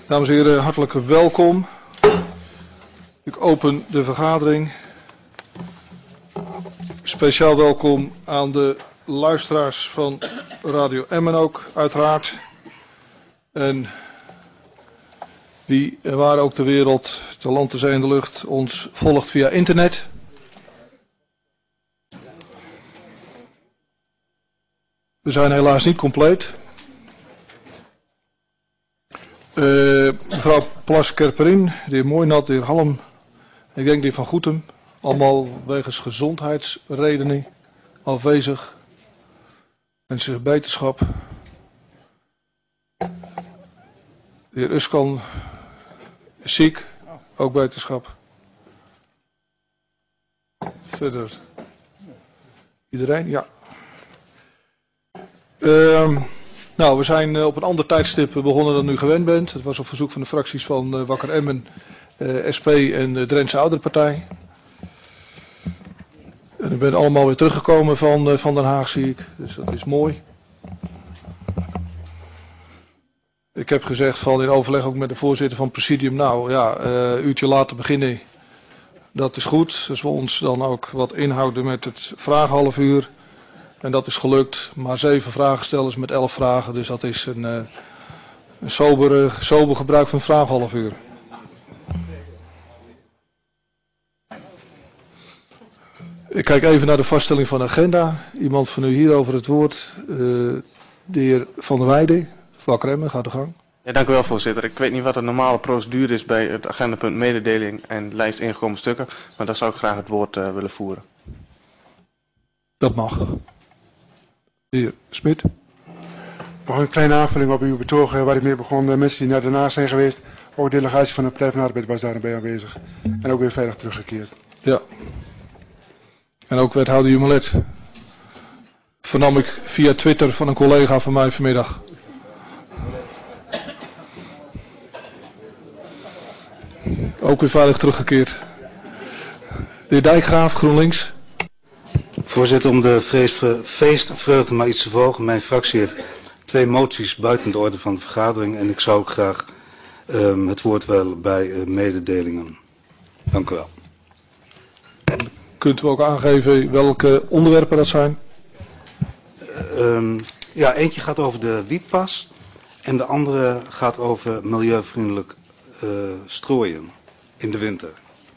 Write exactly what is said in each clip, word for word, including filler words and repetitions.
Dames en heren, hartelijk welkom. Ik open de vergadering. Speciaal welkom aan de luisteraars van Radio Emmen ook, uiteraard. En wie en waar ook ter wereld, ter land, ter zee en de lucht, ons volgt via internet. We zijn helaas niet compleet. Uh, mevrouw Plas-Kerperin, de heer Mooinat, de heer Halm, ik denk de heer Van Goetem, allemaal wegens gezondheidsredenen afwezig. Mensen beterschap. De heer Uskan is ziek, ook beterschap. Verder. Iedereen? Ja. Uh, nou, we zijn op een ander tijdstip begonnen dan u gewend bent. Het was op verzoek van de fracties van uh, Wakker Emmen, uh, S P en de Drentse Ouderenpartij. En u bent allemaal weer teruggekomen van, uh, van Den Haag, zie ik. Dus dat is mooi. Ik heb gezegd van in overleg ook met de voorzitter van het presidium. Nou ja, een uh, uurtje later beginnen. Dat is goed. Dus we ons dan ook wat inhouden met het vragenhalf uur. En dat is gelukt. Maar zeven vragenstellers met elf vragen. Dus dat is een, uh, een sobere, sober gebruik van het vragenhalf uur. Ik kijk even naar de vaststelling van de agenda. Iemand van u hierover het woord. Uh, de heer Van der Weijden. Wakker Emmen, gaat de gang. Ja, dank u wel, voorzitter. Ik weet niet wat de normale procedure is bij het agendapunt mededeling en lijst ingekomen stukken. Maar daar zou ik graag het woord uh, willen voeren. Dat mag. De heer Smit. Nog een kleine aanvulling op uw betoog waar ik mee begon. De mensen die naar Den Haag zijn geweest. Ook de delegatie van de Partij van de Arbeid was daarbij aanwezig. En ook weer veilig teruggekeerd. Ja. En ook wethouder Jumelet. Vernam ik via Twitter van een collega van mij vanmiddag. Ook weer veilig teruggekeerd. De heer Dijkgraaf, GroenLinks. Voorzitter, om de feestvreugde maar iets te verhogen. Mijn fractie heeft twee moties buiten de orde van de vergadering. En ik zou ook graag um, het woord willen bij uh, mededelingen. Dank u wel. Kunt u ook aangeven welke onderwerpen dat zijn? Uh, um, ja, eentje gaat over de wietpas. En de andere gaat over milieuvriendelijk uh, strooien in de winter.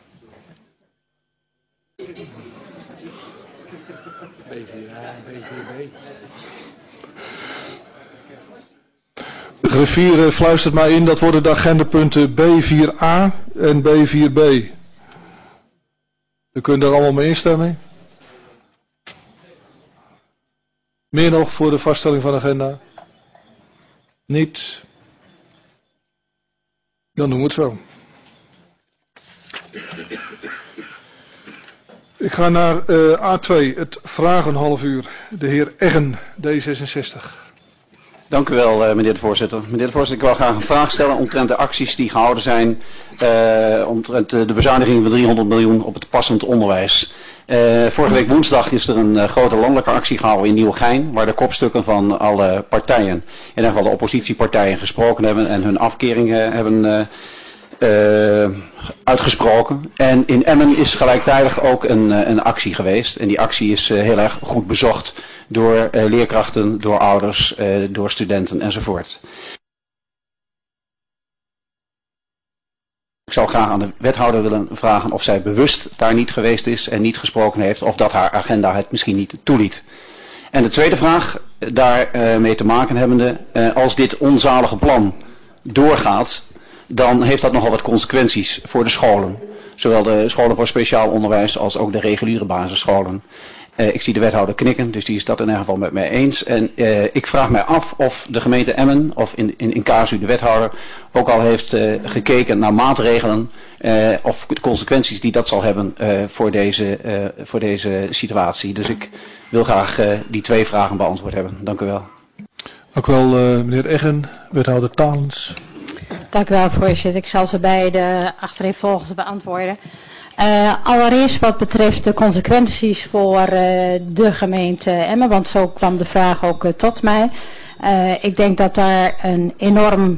B vier A en B vier B. De griffier fluistert mij in, dat worden de agendapunten B vier A en B vier B. U kunt daar allemaal mee instemmen. Meer nog voor de vaststelling van de agenda? Niet? Dan doen we het zo. Ik ga naar uh, A twee, het vragenhalf uur. De heer Eggen, D zesenzestig. Dank u wel, uh, meneer de voorzitter. Meneer de voorzitter, ik wil graag een vraag stellen omtrent de acties die gehouden zijn, uh, omtrent uh, de bezuiniging van driehonderd miljoen op het passend onderwijs. Uh, vorige week woensdag is er een uh, grote landelijke actie gehouden in Nieuwegein, waar de kopstukken van alle partijen, in ieder geval de oppositiepartijen, gesproken hebben en hun afkering uh, hebben uh, Uh, uitgesproken. En in Emmen is gelijktijdig ook een, een actie geweest. En die actie is uh, heel erg goed bezocht door uh, leerkrachten, door ouders, uh, door studenten enzovoort. Ik zou graag aan de wethouder willen vragen of zij bewust daar niet geweest is en niet gesproken heeft, of dat haar agenda het misschien niet toeliet. En de tweede vraag, daar uh, mee te maken hebbende, uh, als dit onzalige plan doorgaat, dan heeft dat nogal wat consequenties voor de scholen. Zowel de scholen voor speciaal onderwijs als ook de reguliere basisscholen. Uh, ik zie de wethouder knikken, dus die is dat in ieder geval met mij eens. En uh, ik vraag mij af of de gemeente Emmen, of in, in, in casu de wethouder, ook al heeft uh, gekeken naar maatregelen, uh, of de consequenties die dat zal hebben uh, voor, deze, uh, voor deze situatie. Dus ik wil graag uh, die twee vragen beantwoord hebben. Dank u wel. Dank u wel, uh, meneer Eggen, wethouder Talens. Dank u wel, voorzitter. Ik zal ze beide achtereenvolgens beantwoorden. Uh, allereerst wat betreft de consequenties voor uh, de gemeente Emmen, want zo kwam de vraag ook uh, tot mij. Uh, ik denk dat daar een enorm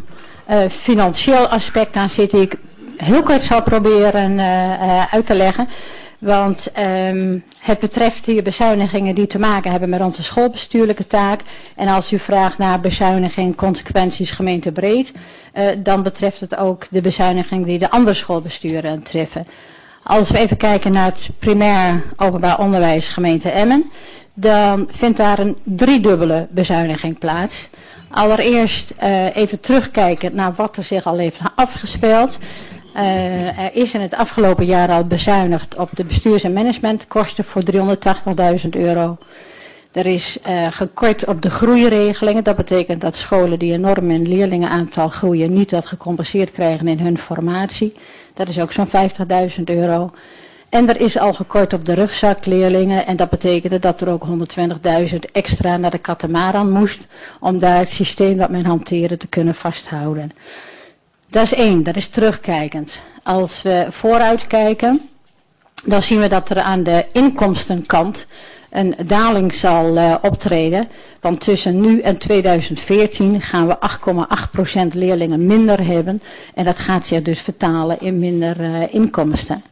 uh, financieel aspect aan zit die ik heel kort zal proberen uh, uh, uit te leggen. Want um, het betreft hier bezuinigingen die te maken hebben met onze schoolbestuurlijke taak. En als u vraagt naar bezuiniging, consequenties gemeentebreed, uh, dan betreft het ook de bezuiniging die de andere schoolbesturen treffen. Als we even kijken naar het primair openbaar onderwijs gemeente Emmen, dan vindt daar een driedubbele bezuiniging plaats. Allereerst uh, even terugkijken naar wat er zich al heeft afgespeeld. Uh, er is in het afgelopen jaar al bezuinigd op de bestuurs- en managementkosten voor driehonderdtachtigduizend euro. Er is uh, gekort op de groeiregelingen. Dat betekent dat scholen die enorm in leerlingenaantal groeien niet dat gecompenseerd krijgen in hun formatie. Dat is ook zo'n vijftigduizend euro. En er is al gekort op de rugzakleerlingen en dat betekende dat er ook honderdtwintigduizend extra naar de katamaran moest om daar het systeem dat men hanteerde te kunnen vasthouden. Dat is één, dat is terugkijkend. Als we vooruit kijken, dan zien we dat er aan de inkomstenkant een daling zal uh, optreden. Want tussen nu en tweeduizend veertien gaan we acht komma acht procent leerlingen minder hebben. En dat gaat zich dus vertalen in minder uh, inkomsten.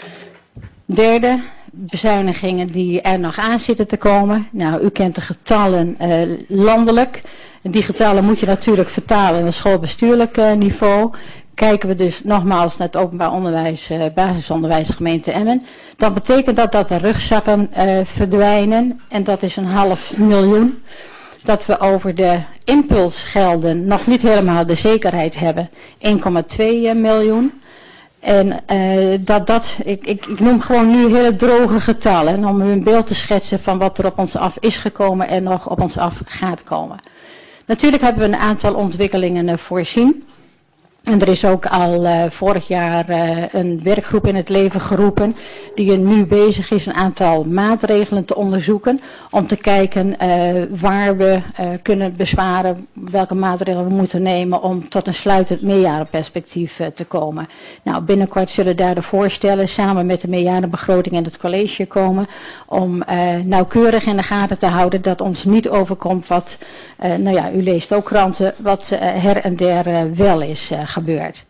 Derde, bezuinigingen die er nog aan zitten te komen. Nou, u kent de getallen uh, landelijk. Die getallen moet je natuurlijk vertalen naar schoolbestuurlijk uh, niveau. Kijken we dus nogmaals naar het openbaar onderwijs, uh, basisonderwijs gemeente Emmen. Dan betekent dat dat de rugzakken uh, verdwijnen. En dat is een half miljoen. Dat we over de impulsgelden nog niet helemaal de zekerheid hebben. één komma twee miljoen. En uh, dat, dat ik, ik, ik noem gewoon nu hele droge getallen. Om u een beeld te schetsen van wat er op ons af is gekomen en nog op ons af gaat komen. Natuurlijk hebben we een aantal ontwikkelingen uh, voorzien. En er is ook al uh, vorig jaar uh, een werkgroep in het leven geroepen die er nu bezig is een aantal maatregelen te onderzoeken om te kijken uh, waar we uh, kunnen bezwaren, welke maatregelen we moeten nemen om tot een sluitend meerjarenperspectief uh, te komen. Nou, binnenkort zullen daar de voorstellen samen met de meerjarenbegroting in het college komen om uh, nauwkeurig in de gaten te houden dat ons niet overkomt wat, uh, nou ja, u leest ook kranten, wat uh, her en der uh, wel is uh, gebeurd.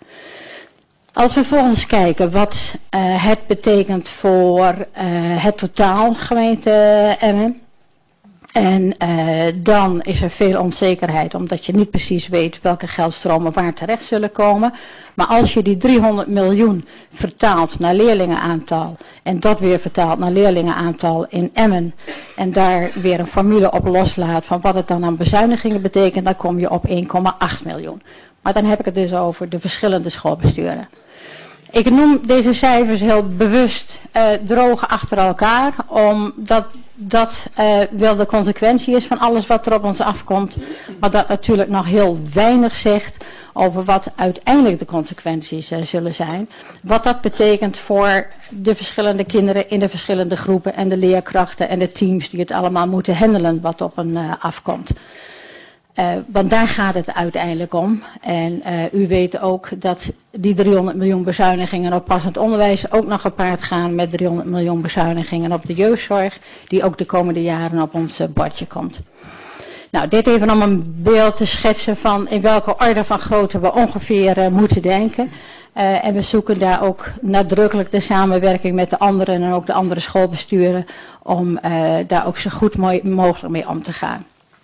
Als we vervolgens kijken wat uh, het betekent voor uh, het totaal gemeente Emmen. En uh, dan is er veel onzekerheid omdat je niet precies weet welke geldstromen waar terecht zullen komen. Maar als je die driehonderd miljoen vertaalt naar leerlingenaantal en dat weer vertaalt naar leerlingenaantal in Emmen en daar weer een formule op loslaat van wat het dan aan bezuinigingen betekent, dan kom je op één komma acht miljoen. Maar dan heb ik het dus over de verschillende schoolbesturen. Ik noem deze cijfers heel bewust uh, droog achter elkaar, omdat dat uh, wel de consequentie is van alles wat er op ons afkomt. Maar dat natuurlijk nog heel weinig zegt over wat uiteindelijk de consequenties uh, zullen zijn. Wat dat betekent voor de verschillende kinderen in de verschillende groepen en de leerkrachten en de teams die het allemaal moeten handelen wat op hen uh, afkomt. Uh, want daar gaat het uiteindelijk om. En uh, u weet ook dat die driehonderd miljoen bezuinigingen op passend onderwijs ook nog gepaard gaan met driehonderd miljoen bezuinigingen op de jeugdzorg, die ook de komende jaren op ons uh, bordje komt. Nou, dit even om een beeld te schetsen van in welke orde van grootte we ongeveer uh, moeten denken. Uh, en we zoeken daar ook nadrukkelijk de samenwerking met de anderen en ook de andere schoolbesturen om uh, daar ook zo goed mo- mogelijk mee om te gaan.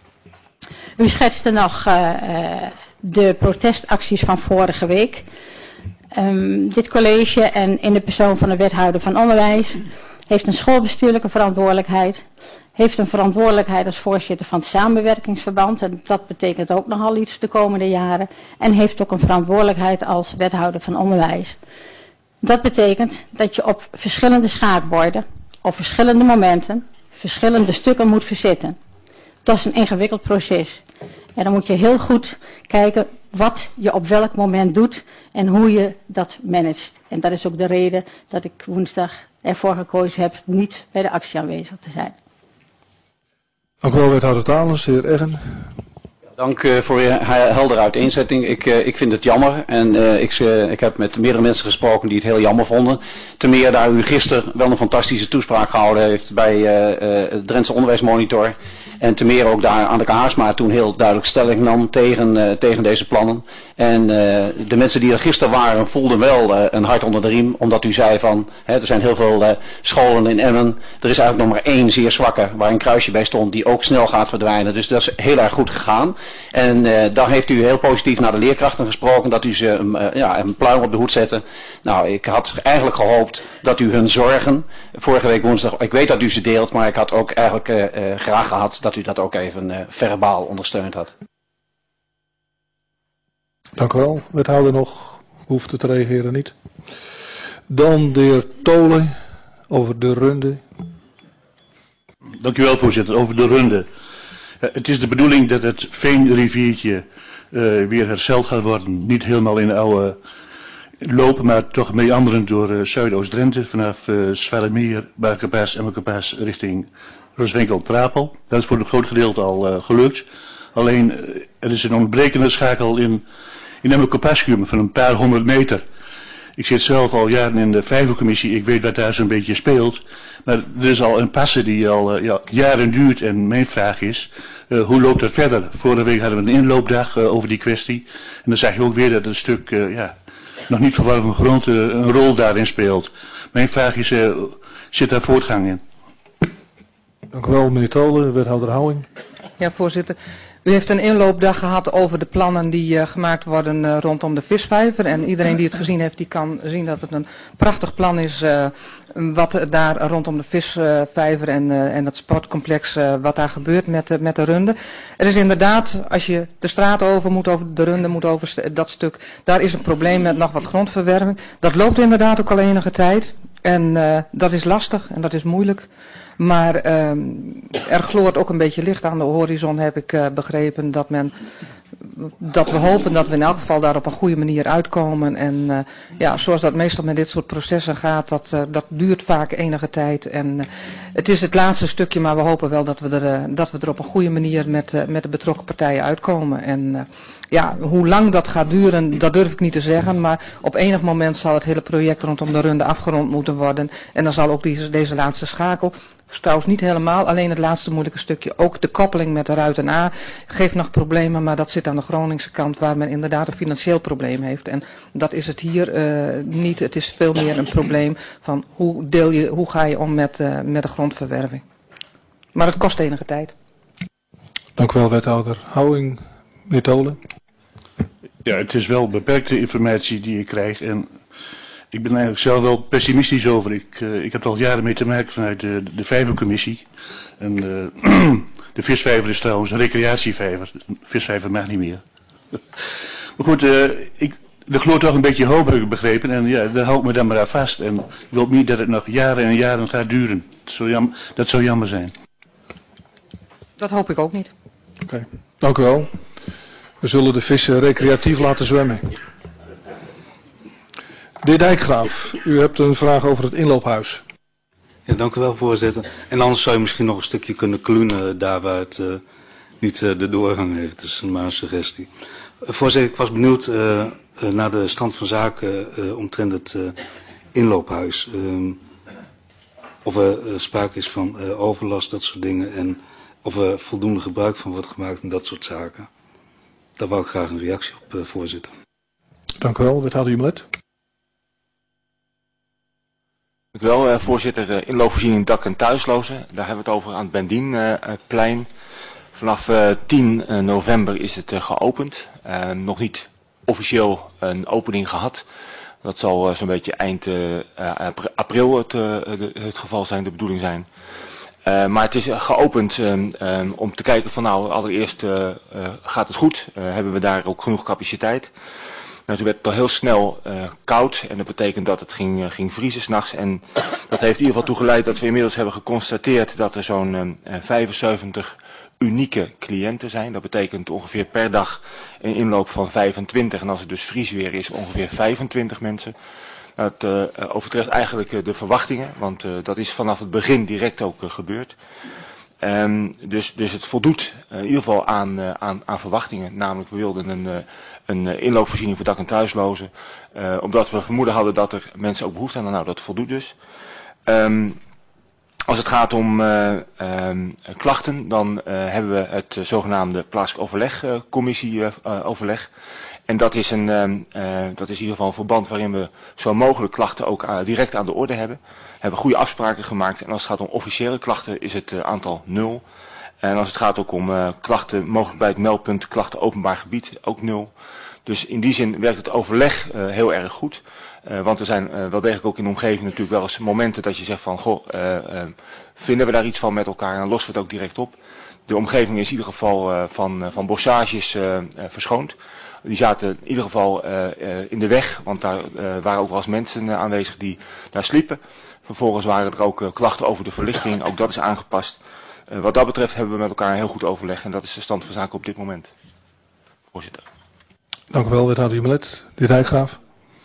U schetste nog uh, de protestacties van vorige week. Um, dit college en in de persoon van de wethouder van onderwijs heeft een schoolbestuurlijke verantwoordelijkheid. Heeft een verantwoordelijkheid als voorzitter van het samenwerkingsverband. En dat betekent ook nogal iets de komende jaren. En heeft ook een verantwoordelijkheid als wethouder van onderwijs. Dat betekent dat je op verschillende schaakborden, op verschillende momenten, verschillende stukken moet verzitten. Dat is een ingewikkeld proces. En dan moet je heel goed kijken wat je op welk moment doet en hoe je dat managt. En dat is ook de reden dat ik woensdag ervoor gekozen heb niet bij de actie aanwezig te zijn. Dank u wel, wethouder Talens, de heer Eggen. Ja, Dank uh, voor je heldere uiteenzetting. Ik, uh, ik vind het jammer en uh, ik, uh, ik heb met meerdere mensen gesproken die het heel jammer vonden. Ten meer daar u gisteren wel een fantastische toespraak gehouden heeft bij uh, uh, het Drentse Onderwijsmonitor. En ten meer ook daar Anneke Haarsma toen heel duidelijk stelling nam tegen, uh, tegen deze plannen. En uh, de mensen die er gisteren waren voelden wel uh, een hart onder de riem. Omdat u zei van, hè, er zijn heel veel uh, scholen in Emmen. Er is eigenlijk nog maar één zeer zwakke waar een kruisje bij stond die ook snel gaat verdwijnen. Dus dat is heel erg goed gegaan. En uh, daar heeft u heel positief naar de leerkrachten gesproken. Dat u ze uh, ja, een pluim op de hoed zette. Nou, ik had eigenlijk gehoopt dat u hun zorgen vorige week woensdag, ik weet dat u ze deelt. Maar ik had ook eigenlijk uh, uh, graag gehad dat u dat ook even uh, verbaal ondersteund had. Dank u wel. Wethouder nog, hoeft te reageren niet. Dan de heer Tolen over de runde. Dank u wel, voorzitter. Over de runde. Uh, het is de bedoeling dat het Veenriviertje uh, weer hersteld gaat worden. Niet helemaal in de oude loop, maar toch meanderend door uh, Zuidoost-Drenthe. Vanaf uh, Zwaardermeer, Bakepaas en Bakepaas richting Roswinkel-Trapel. Dat is voor een groot gedeelte al uh, gelukt. Alleen uh, er is een ontbrekende schakel in, in Emmerkopascuum van een paar honderd meter. Ik zit zelf al jaren in de vijvercommissie, ik weet wat daar zo'n beetje speelt. Maar er is al een passe die al uh, ja, jaren duurt en mijn vraag is, uh, hoe loopt dat verder? Vorige week hadden we een inloopdag uh, over die kwestie. En dan zag je ook weer dat een stuk uh, ja, nog niet verwarmde grond uh, een rol daarin speelt. Mijn vraag is, uh, zit daar voortgang in? Dank u wel, meneer Tolen, wethouder Houwing. Ja, voorzitter. U heeft een inloopdag gehad over de plannen die uh, gemaakt worden uh, rondom de visvijver. En iedereen die het gezien heeft, die kan zien dat het een prachtig plan is uh, wat daar rondom de visvijver en, uh, en het sportcomplex, uh, wat daar gebeurt met, uh, met de runde. Er is inderdaad, als je de straat over moet, over de runde moet over dat stuk, daar is een probleem met nog wat grondverwerving. Dat loopt inderdaad ook al enige tijd. En uh, dat is lastig en dat is moeilijk. Maar uh, er gloort ook een beetje licht aan de horizon, heb ik uh, begrepen, dat men, dat we hopen dat we in elk geval daar op een goede manier uitkomen. En uh, ja, zoals dat meestal met dit soort processen gaat, dat, uh, dat duurt vaak enige tijd. En uh, het is het laatste stukje, maar we hopen wel dat we er, uh, dat we er op een goede manier met, uh, met de betrokken partijen uitkomen. En uh, ja, hoe lang dat gaat duren, dat durf ik niet te zeggen. Maar op enig moment zal het hele project rondom de runde afgerond moeten worden. En dan zal ook deze, deze laatste schakel, trouwens niet helemaal, alleen het laatste moeilijke stukje, ook de koppeling met de Ruiten A geeft nog problemen, maar dat zit aan de Groningse kant waar men inderdaad een financieel probleem heeft. En dat is het hier uh, niet. Het is veel meer een probleem van hoe, deel je, hoe ga je om met, uh, met de grondverwerving. Maar het kost enige tijd. Dank u wel, wethouder Houwing. Meneer Tolen. Ja, het is wel beperkte informatie die ik krijg en ik ben eigenlijk zelf wel pessimistisch over. Ik, uh, ik heb er al jaren mee te maken vanuit de, de vijvercommissie. En uh, de visvijver is trouwens een recreatievijver. De visvijver mag niet meer. Maar goed, uh, ik, er gloort toch een beetje hoop, heb ik begrepen. En ja, daar hou ik me dan maar aan vast. En ik hoop niet dat het nog jaren en jaren gaat duren. Dat zou jammer, dat zou jammer zijn. Dat hoop ik ook niet. Oké, okay. Dank u wel. We zullen de vissen recreatief laten zwemmen. De heer Dijkgraaf, u hebt een vraag over het inloophuis. Ja, dank u wel, voorzitter. En anders zou je misschien nog een stukje kunnen kloenen daar waar het uh, niet uh, de doorgang heeft. Dat is maar een suggestie. Uh, voorzitter, ik was benieuwd uh, uh, naar de stand van zaken uh, omtrent het uh, inloophuis. Uh, of er uh, sprake is van uh, overlast, dat soort dingen. En of er voldoende gebruik van wordt gemaakt en dat soort zaken. Daar wou ik graag een reactie op, uh, voorzitter. Dank u wel, wethouder Jumelet. Dank u wel, uh, voorzitter. Uh, inloopvoorziening dak- en thuislozen. Daar hebben we het over aan het Bendienplein. Uh, Vanaf uh, tien november is het uh, geopend. Uh, nog niet officieel een opening gehad. Dat zal uh, zo'n beetje eind uh, april het, uh, het geval zijn, de bedoeling zijn. Uh, maar het is uh, geopend uh, uh, om te kijken van nou, allereerst uh, uh, gaat het goed. Uh, hebben we daar ook genoeg capaciteit. Nou, toen werd het al heel snel uh, koud en dat betekent dat het ging, uh, ging vriezen 's nachts. En dat heeft in ieder geval toegeleid dat we inmiddels hebben geconstateerd dat er zo'n uh, vijfenzeventig unieke cliënten zijn. Dat betekent ongeveer per dag een inloop van vijfentwintig en als het dus vriesweer is ongeveer vijfentwintig mensen. Dat uh, overtreft eigenlijk uh, de verwachtingen, want uh, dat is vanaf het begin direct ook uh, gebeurd. Um, dus, dus het voldoet uh, in ieder geval aan, uh, aan, aan verwachtingen. Namelijk, we wilden een, uh, een uh, inloopvoorziening voor dak- en thuislozen. Uh, omdat we vermoeden hadden dat er mensen ook behoefte aan. Nou, dat voldoet dus. Um, als het gaat om uh, um, klachten, dan uh, hebben we het uh, zogenaamde plaatselijk overlegcommissie uh, uh, overleg. En dat is, een, uh, uh, dat is in ieder geval een verband waarin we zo mogelijk klachten ook uh, direct aan de orde hebben. We hebben goede afspraken gemaakt en als het gaat om officiële klachten is het uh, aantal nul. En als het gaat ook om uh, klachten mogelijk bij het meldpunt klachten openbaar gebied ook nul. Dus in die zin werkt het overleg uh, heel erg goed. Uh, want er zijn uh, wel degelijk ook in de omgeving natuurlijk wel eens momenten dat je zegt van goh, uh, uh, vinden we daar iets van met elkaar en dan lossen we het ook direct op. De omgeving is in ieder geval uh, van, uh, van bossages uh, uh, verschoond. Die zaten in ieder geval uh, uh, in de weg, want daar uh, waren ook wel eens mensen uh, aanwezig die daar sliepen. Vervolgens waren er ook uh, klachten over de verlichting, ook dat is aangepast. Uh, wat dat betreft hebben we met elkaar een heel goed overleg en dat is de stand van zaken op dit moment. Voorzitter. Dank u wel, wethouder Jumelet. De heer Dijkgraaf.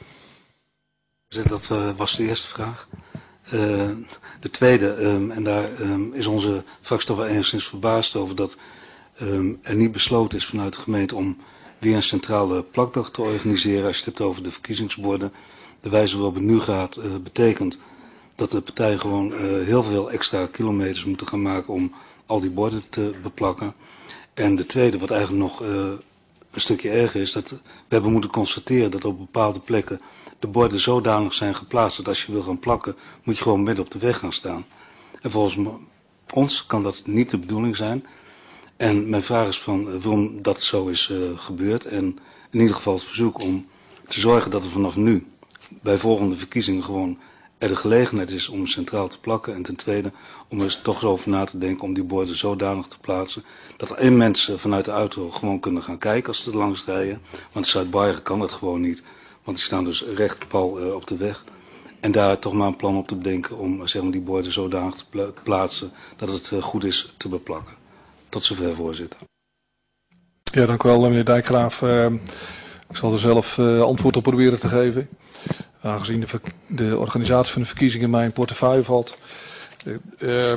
Dat uh, was de eerste vraag. Uh, de tweede, um, en daar um, is onze fractie toch wel enigszins verbaasd over dat um, er niet besloten is vanuit de gemeente om weer een centrale plakdag te organiseren. Als je het hebt over de verkiezingsborden. De wijze waarop het nu gaat uh, betekent dat de partijen gewoon uh, heel veel extra kilometers moeten gaan maken om al die borden te beplakken. En de tweede, wat eigenlijk nog uh, een stukje erger is, dat we hebben moeten constateren dat op bepaalde plekken de borden zodanig zijn geplaatst dat als je wil gaan plakken, moet je gewoon midden op de weg gaan staan. En volgens ons kan dat niet de bedoeling zijn. En mijn vraag is van uh, waarom dat zo is uh, gebeurd. En in ieder geval het verzoek om te zorgen dat er vanaf nu bij volgende verkiezingen gewoon er de gelegenheid is om centraal te plakken. En ten tweede om er eens toch over na te denken om die borden zodanig te plaatsen dat er één mensen vanuit de auto gewoon kunnen gaan kijken als ze er langs rijden. Want in Zuid-Bargen kan dat gewoon niet. Want die staan dus recht pal uh, op de weg. En daar toch maar een plan op te bedenken om zeg maar, die borden zodanig te pla plaatsen dat het uh, goed is te beplakken. Tot zover, voorzitter. Ja, dank u wel, meneer Dijkgraaf. Uh, ik zal er zelf uh, antwoord op proberen te geven. Aangezien de, de organisatie van de verkiezingen in mijn portefeuille valt. Uh, uh,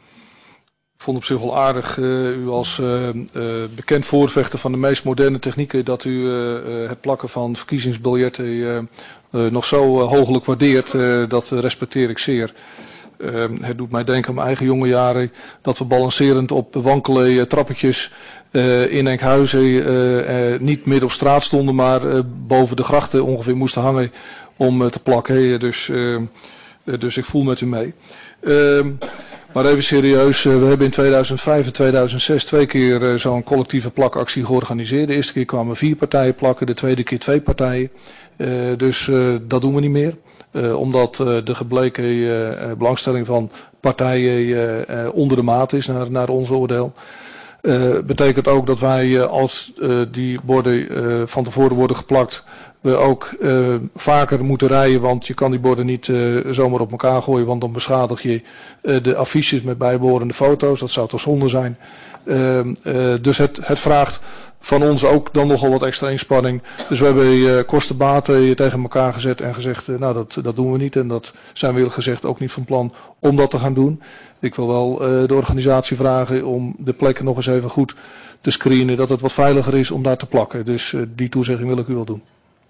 ik vond op zich wel aardig, uh, u als uh, uh, bekend voorvechter van de meest moderne technieken, dat u uh, uh, het plakken van verkiezingsbiljetten uh, uh, nog zo uh, hooglijk waardeert. Uh, dat respecteer ik zeer. Uh, het doet mij denken aan mijn eigen jonge jaren dat we balancerend op wankele uh, trappetjes uh, in Enkhuizen uh, uh, niet midden op straat stonden, maar uh, boven de grachten ongeveer moesten hangen om uh, te plakken. Hey, dus, uh, uh, dus ik voel met u mee. Uh, maar even serieus, uh, we hebben in tweeduizend vijf en tweeduizend zes twee keer uh, zo'n collectieve plakactie georganiseerd. De eerste keer kwamen vier partijen plakken, de tweede keer twee partijen. Uh, dus uh, dat doen we niet meer. Uh, omdat uh, de gebleken uh, belangstelling van partijen uh, uh, onder de maat is naar, naar ons oordeel. Uh, betekent ook dat wij uh, als uh, die borden uh, van tevoren worden geplakt, we ook uh, vaker moeten rijden, want je kan die borden niet uh, zomaar op elkaar gooien, want dan beschadig je uh, de affiches met bijbehorende foto's. Dat zou toch zonde zijn. Uh, uh, dus het, het vraagt van ons ook dan nogal wat extra inspanning. Dus we hebben uh, kostenbaten tegen elkaar gezet en gezegd, uh, nou dat, dat doen we niet. En dat zijn we eerlijk gezegd ook niet van plan om dat te gaan doen. Ik wil wel uh, de organisatie vragen om de plekken nog eens even goed te screenen, dat het wat veiliger is om daar te plakken. Dus uh, die toezegging wil ik u wel doen.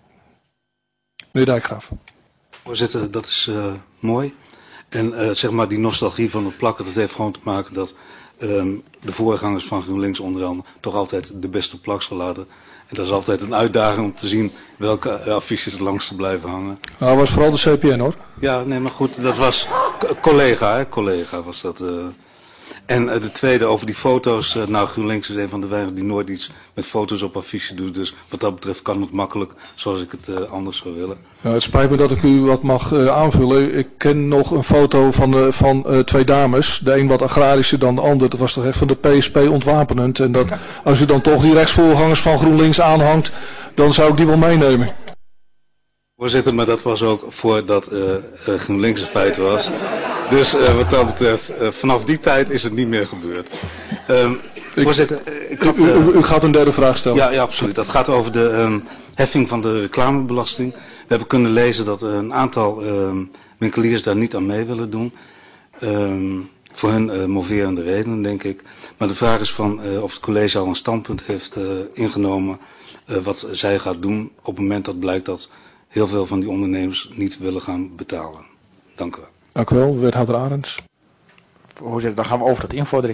Meneer Dijkgraaf. Voorzitter, dat is uh, mooi. En uh, zeg maar die nostalgie van het plakken, dat heeft gewoon te maken dat um, de voorgangers van GroenLinks onder andere toch altijd de beste plaksel hadden. En dat is altijd een uitdaging om te zien welke uh, affiches er langs te blijven hangen. Nou, dat was vooral de C P N hoor. Ja, nee, maar goed, dat was collega, hè, collega was dat. Uh. En uh, de tweede over die foto's. Uh, nou, GroenLinks is een van de weinigen die nooit iets met foto's op affiche doet. Dus wat dat betreft kan het makkelijk zoals ik het uh, anders zou willen. Nou, het spijt me dat ik u wat mag uh, aanvullen. Ik ken nog een foto van, uh, van uh, twee dames. De een wat agrarischer dan de ander. Dat was toch echt van de P S P ontwapenend. En dat, als u dan toch die rechtsvoorgangers van GroenLinks aanhangt, dan zou ik die wel meenemen. Voorzitter, maar dat was ook voordat uh, uh, GroenLinks een feit was. Dus uh, wat dat betreft, uh, vanaf die tijd is het niet meer gebeurd. Um, ik, voorzitter, uh, ik had, uh, u, u, u gaat een derde vraag stellen. Ja, ja, absoluut. Dat gaat over de um, heffing van de reclamebelasting. We hebben kunnen lezen dat uh, een aantal um, winkeliers daar niet aan mee willen doen. Um, voor hun uh, moverende redenen, denk ik. Maar de vraag is van uh, of het college al een standpunt heeft uh, ingenomen uh, wat zij gaat doen op het moment dat blijkt dat heel veel van die ondernemers niet willen gaan betalen. Dank u wel. Dank u wel, wethouder Arends. Voorzitter, dan gaan we over tot invordering.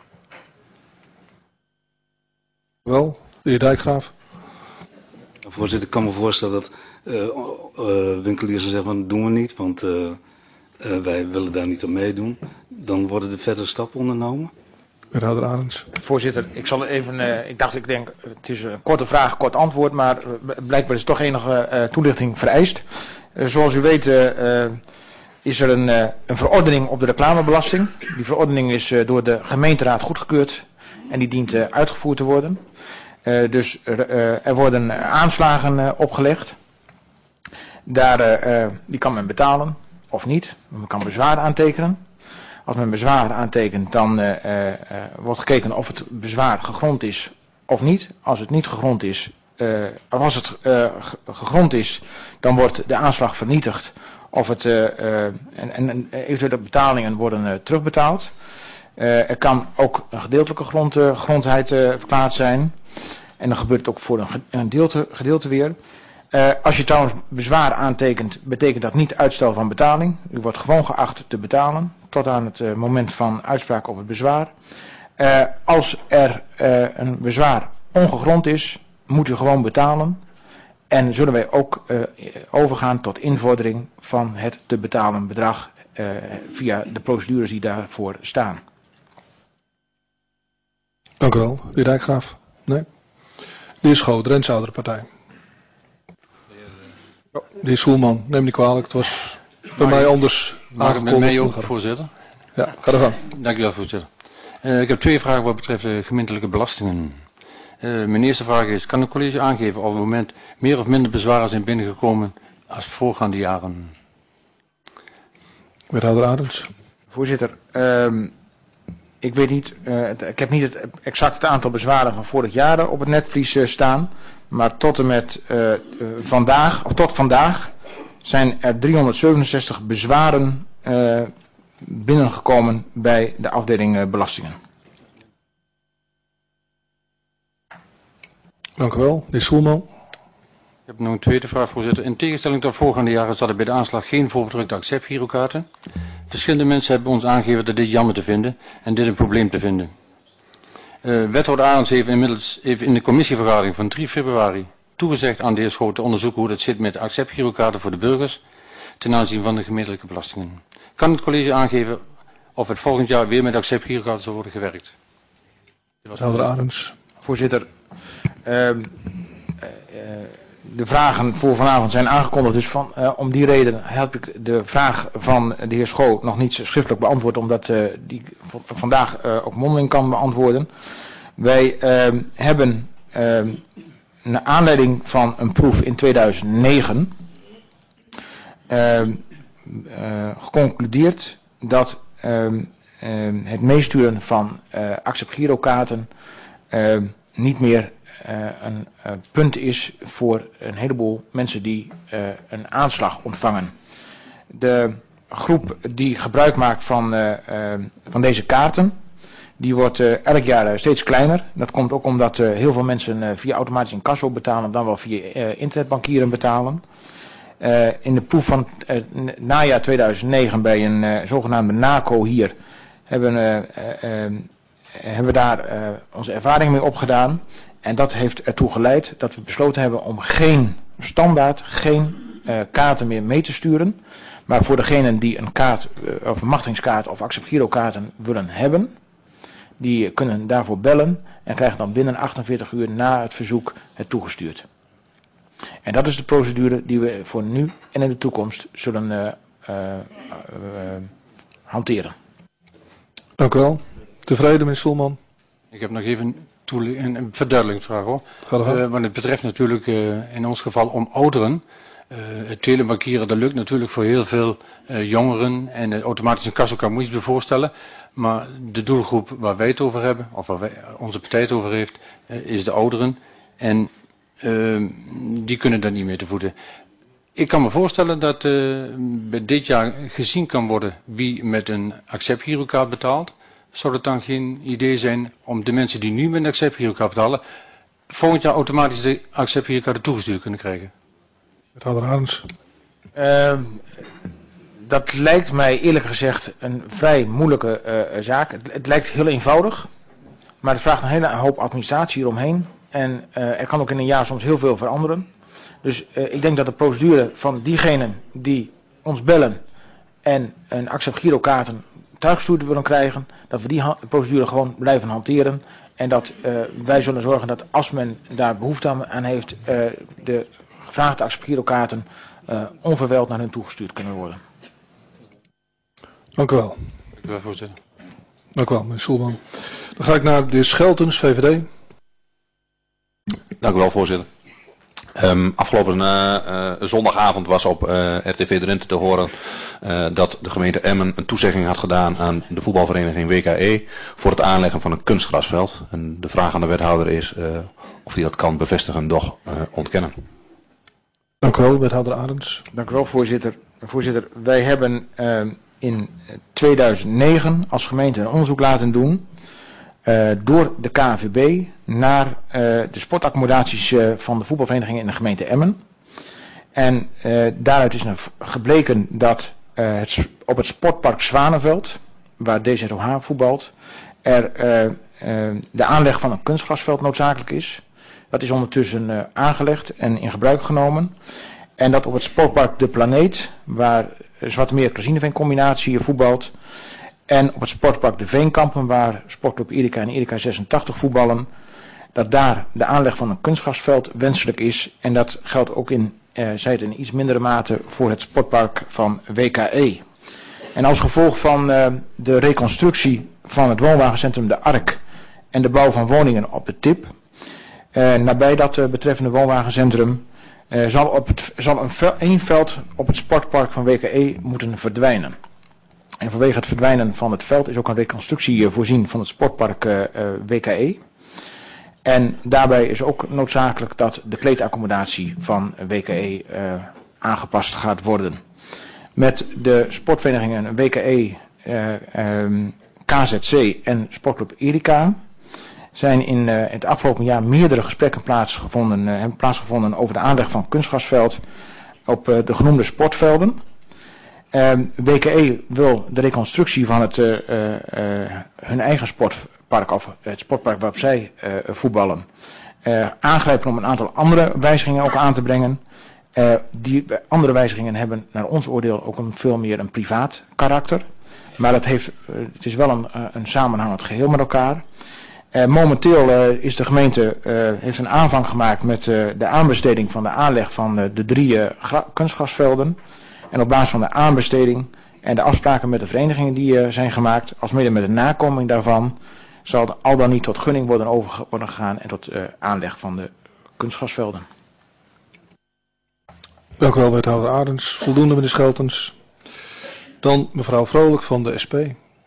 Wel, de heer Dijkgraaf. Voorzitter, ik kan me voorstellen dat uh, uh, winkeliers zeggen van dat doen we niet, want uh, uh, wij willen daar niet aan meedoen. Dan worden er verdere stappen ondernomen. Wethouder Arends. Voorzitter, ik zal even, uh, ik dacht, ik denk, het is een korte vraag, kort antwoord, maar uh, blijkbaar is toch enige uh, toelichting vereist. Uh, zoals u weet uh, uh, is er een, uh, een verordening op de reclamebelasting. Die verordening is uh, door de gemeenteraad goedgekeurd en die dient uh, uitgevoerd te worden. Uh, dus uh, er worden aanslagen uh, opgelegd. Daar, uh, die kan men betalen of niet. Men kan bezwaar aantekenen. Als men bezwaar aantekent, dan uh, uh, wordt gekeken of het bezwaar gegrond is of niet. Als het niet gegrond is, uh, of als het uh, gegrond is, dan wordt de aanslag vernietigd. Of het, uh, uh, en, en eventuele betalingen worden uh, terugbetaald. Uh, er kan ook een gedeeltelijke grond, uh, grondheid uh, verklaard zijn. En dan gebeurt het ook voor een, een gedeelte, gedeelte weer. Uh, als je trouwens bezwaar aantekent, betekent dat niet uitstel van betaling. U wordt gewoon geacht te betalen tot aan het uh, moment van uitspraak op het bezwaar. Uh, als er uh, een bezwaar ongegrond is, moet u gewoon betalen. En zullen wij ook uh, overgaan tot invordering van het te betalen bedrag uh, via de procedures die daarvoor staan. Dank u wel. De heer Dijkgraaf. Nee. De heer Schoot, Drentse Oudere Partij. De heer Soelman, neem niet kwalijk. Het was bij mij anders aangekondigd. Mag ik met mij ook, voorzitter? Ja, ga er gaan. Dank u wel, voorzitter. Uh, ik heb twee vragen wat betreft de gemeentelijke belastingen. Uh, mijn eerste vraag is, kan het college aangeven op het moment meer of minder bezwaren zijn binnengekomen als voorgaande jaren? Wethouder Arends. Voorzitter, uh, ik weet niet, uh, het, ik heb niet het exact het aantal bezwaren van vorig jaar op het netvlies uh, staan. Maar tot en met uh, uh, vandaag, of tot vandaag, zijn er driehonderdzevenenzestig bezwaren uh, binnengekomen bij de afdeling uh, belastingen. Dank u wel. De heer Soelman. Ik heb nog een tweede vraag, voorzitter. In tegenstelling tot voorgaande jaren zat er bij de aanslag geen voorbedrukte acceptgirokaarten. Verschillende mensen hebben ons aangegeven dat dit jammer te vinden en dit een probleem te vinden. Uh, wethouder Arends heeft inmiddels even in de commissievergadering van drie februari toegezegd aan de heer Schoot te onderzoeken hoe dat zit met de acceptgirokaarten voor de burgers ten aanzien van de gemeentelijke belastingen. Kan het college aangeven of het volgend jaar weer met acceptgirokaarten zal worden gewerkt? Wethouder Arends. Voorzitter, uh, uh, de vragen voor vanavond zijn aangekondigd, dus van, uh, om die reden heb ik de vraag van de heer Schoo nog niet schriftelijk beantwoord, omdat uh, die vandaag uh, ook mondeling kan beantwoorden. Wij uh, hebben uh, naar aanleiding van een proef in tweeduizend negen uh, uh, geconcludeerd dat uh, uh, het meesturen van uh, acceptgirokaarten uh, niet meer Uh, een uh, punt is voor een heleboel mensen die uh, een aanslag ontvangen. De groep die gebruik maakt van, uh, uh, van deze kaarten, die wordt uh, elk jaar uh, steeds kleiner. Dat komt ook omdat uh, heel veel mensen uh, via automatisch incasso betalen, dan wel via uh, internetbankieren betalen. Uh, in de proef van uh, najaar tweeduizend negen bij een uh, zogenaamde NACO hier hebben, uh, uh, uh, hebben we daar uh, onze ervaring mee opgedaan. En dat heeft ertoe geleid dat we besloten hebben om geen standaard, geen uh, kaarten meer mee te sturen. Maar voor degenen die een kaart, uh, of een machtigingskaart of acceptgirokaarten willen hebben, die kunnen daarvoor bellen en krijgen dan binnen achtenveertig uur na het verzoek het toegestuurd. En dat is de procedure die we voor nu en in de toekomst zullen uh, uh, uh, hanteren. Dank u wel. Tevreden, meneer Soelman? Ik heb nog even een, een verduidelijkingsvraag hoor. Uh, want het betreft natuurlijk uh, in ons geval om ouderen. Uh, het telebankieren, dat lukt natuurlijk voor heel veel uh, jongeren en uh, automatisch incasso kan moet je je voorstellen. Maar de doelgroep waar wij het over hebben, of waar wij, onze partij het over heeft, uh, is de ouderen. En uh, die kunnen daar niet meer te voeten. Ik kan me voorstellen dat uh, dit jaar gezien kan worden wie met een accept-girokaart betaalt. Zou het dan geen idee zijn om de mensen die nu met een accept-girokaart betalen, volgend jaar automatisch de accept-girokaart toegestuurd kunnen krijgen? Wethouder Arends. Uh, dat lijkt mij eerlijk gezegd een vrij moeilijke uh, zaak. Het, het lijkt heel eenvoudig, maar het vraagt een hele hoop administratie hieromheen. En uh, er kan ook in een jaar soms heel veel veranderen. Dus uh, ik denk dat de procedure van diegenen die ons bellen en een accept-girokaarten thuisgestuurd willen krijgen, dat we die procedure gewoon blijven hanteren. En dat uh, wij zullen zorgen dat als men daar behoefte aan heeft, uh, de gevraagde accept-girokaarten uh, onverwijld naar hen toegestuurd kunnen worden. Dank u wel. Dank u wel, voorzitter. Dank u wel, meneer Soelman. Dan ga ik naar de heer Scheltens, V V D. Dank u wel, voorzitter. Um, afgelopen uh, uh, zondagavond was op uh, R T V Drenthe te horen uh, dat de gemeente Emmen een toezegging had gedaan aan de voetbalvereniging W K E voor het aanleggen van een kunstgrasveld. En de vraag aan de wethouder is uh, of hij dat kan bevestigen, doch uh, ontkennen. Dank u wel, wethouder Arends. Dank u wel, voorzitter. Voorzitter, wij hebben uh, in tweeduizend negen als gemeente een onderzoek laten doen Uh, door de K N V B naar uh, de sportaccommodaties uh, van de voetbalverenigingen in de gemeente Emmen. En uh, daaruit is er gebleken dat uh, het, op het sportpark Zwanenveld, waar D Z O H voetbalt, er uh, uh, de aanleg van een kunstgrasveld noodzakelijk is. Dat is ondertussen uh, aangelegd en in gebruik genomen. En dat op het sportpark De Planeet, waar Zwarte Meer Casineveen combinatie voetbalt, en op het sportpark De Veenkampen, waar sportclub Erika en Erika zesentachtig voetballen, dat daar de aanleg van een kunstgrasveld wenselijk is. En dat geldt ook in, uh, zij het in iets mindere mate, voor het sportpark van W K E. En als gevolg van uh, de reconstructie van het woonwagencentrum De Ark en de bouw van woningen op de Tip, uh, nabij dat uh, betreffende woonwagencentrum, uh, zal, op het, zal een, vel, een veld op het sportpark van W K E moeten verdwijnen. En vanwege het verdwijnen van het veld is ook een reconstructie voorzien van het sportpark uh, uh, W K E. En daarbij is ook noodzakelijk dat de kleedaccommodatie van W K E uh, aangepast gaat worden. Met de sportverenigingen W K E, uh, um, K Z C en sportclub Erika zijn in, uh, in het afgelopen jaar meerdere gesprekken plaatsgevonden, uh, hebben plaatsgevonden over de aanleg van kunstgrasveld op uh, de genoemde sportvelden. Uh, W K E wil de reconstructie van het, uh, uh, hun eigen sportpark, of het sportpark waarop zij uh, voetballen, uh, aangrijpen om een aantal andere wijzigingen ook aan te brengen. Uh, die andere wijzigingen hebben naar ons oordeel ook een veel meer een privaat karakter. Maar het, heeft, uh, het is wel een, uh, een samenhangend geheel met elkaar. Uh, momenteel uh, is de gemeente uh, heeft een aanvang gemaakt met uh, de aanbesteding van de aanleg van uh, de drie uh, gra- kunstgrasvelden. En op basis van de aanbesteding en de afspraken met de verenigingen die uh, zijn gemaakt, als mede met de nakoming daarvan, zal de, al dan niet tot gunning worden over worden gegaan en tot uh, aanleg van de kunstgrasvelden. Dank u wel, wethouder Arends. Voldoende, meneer Scheltens. Dan mevrouw Vrolijk van de S P.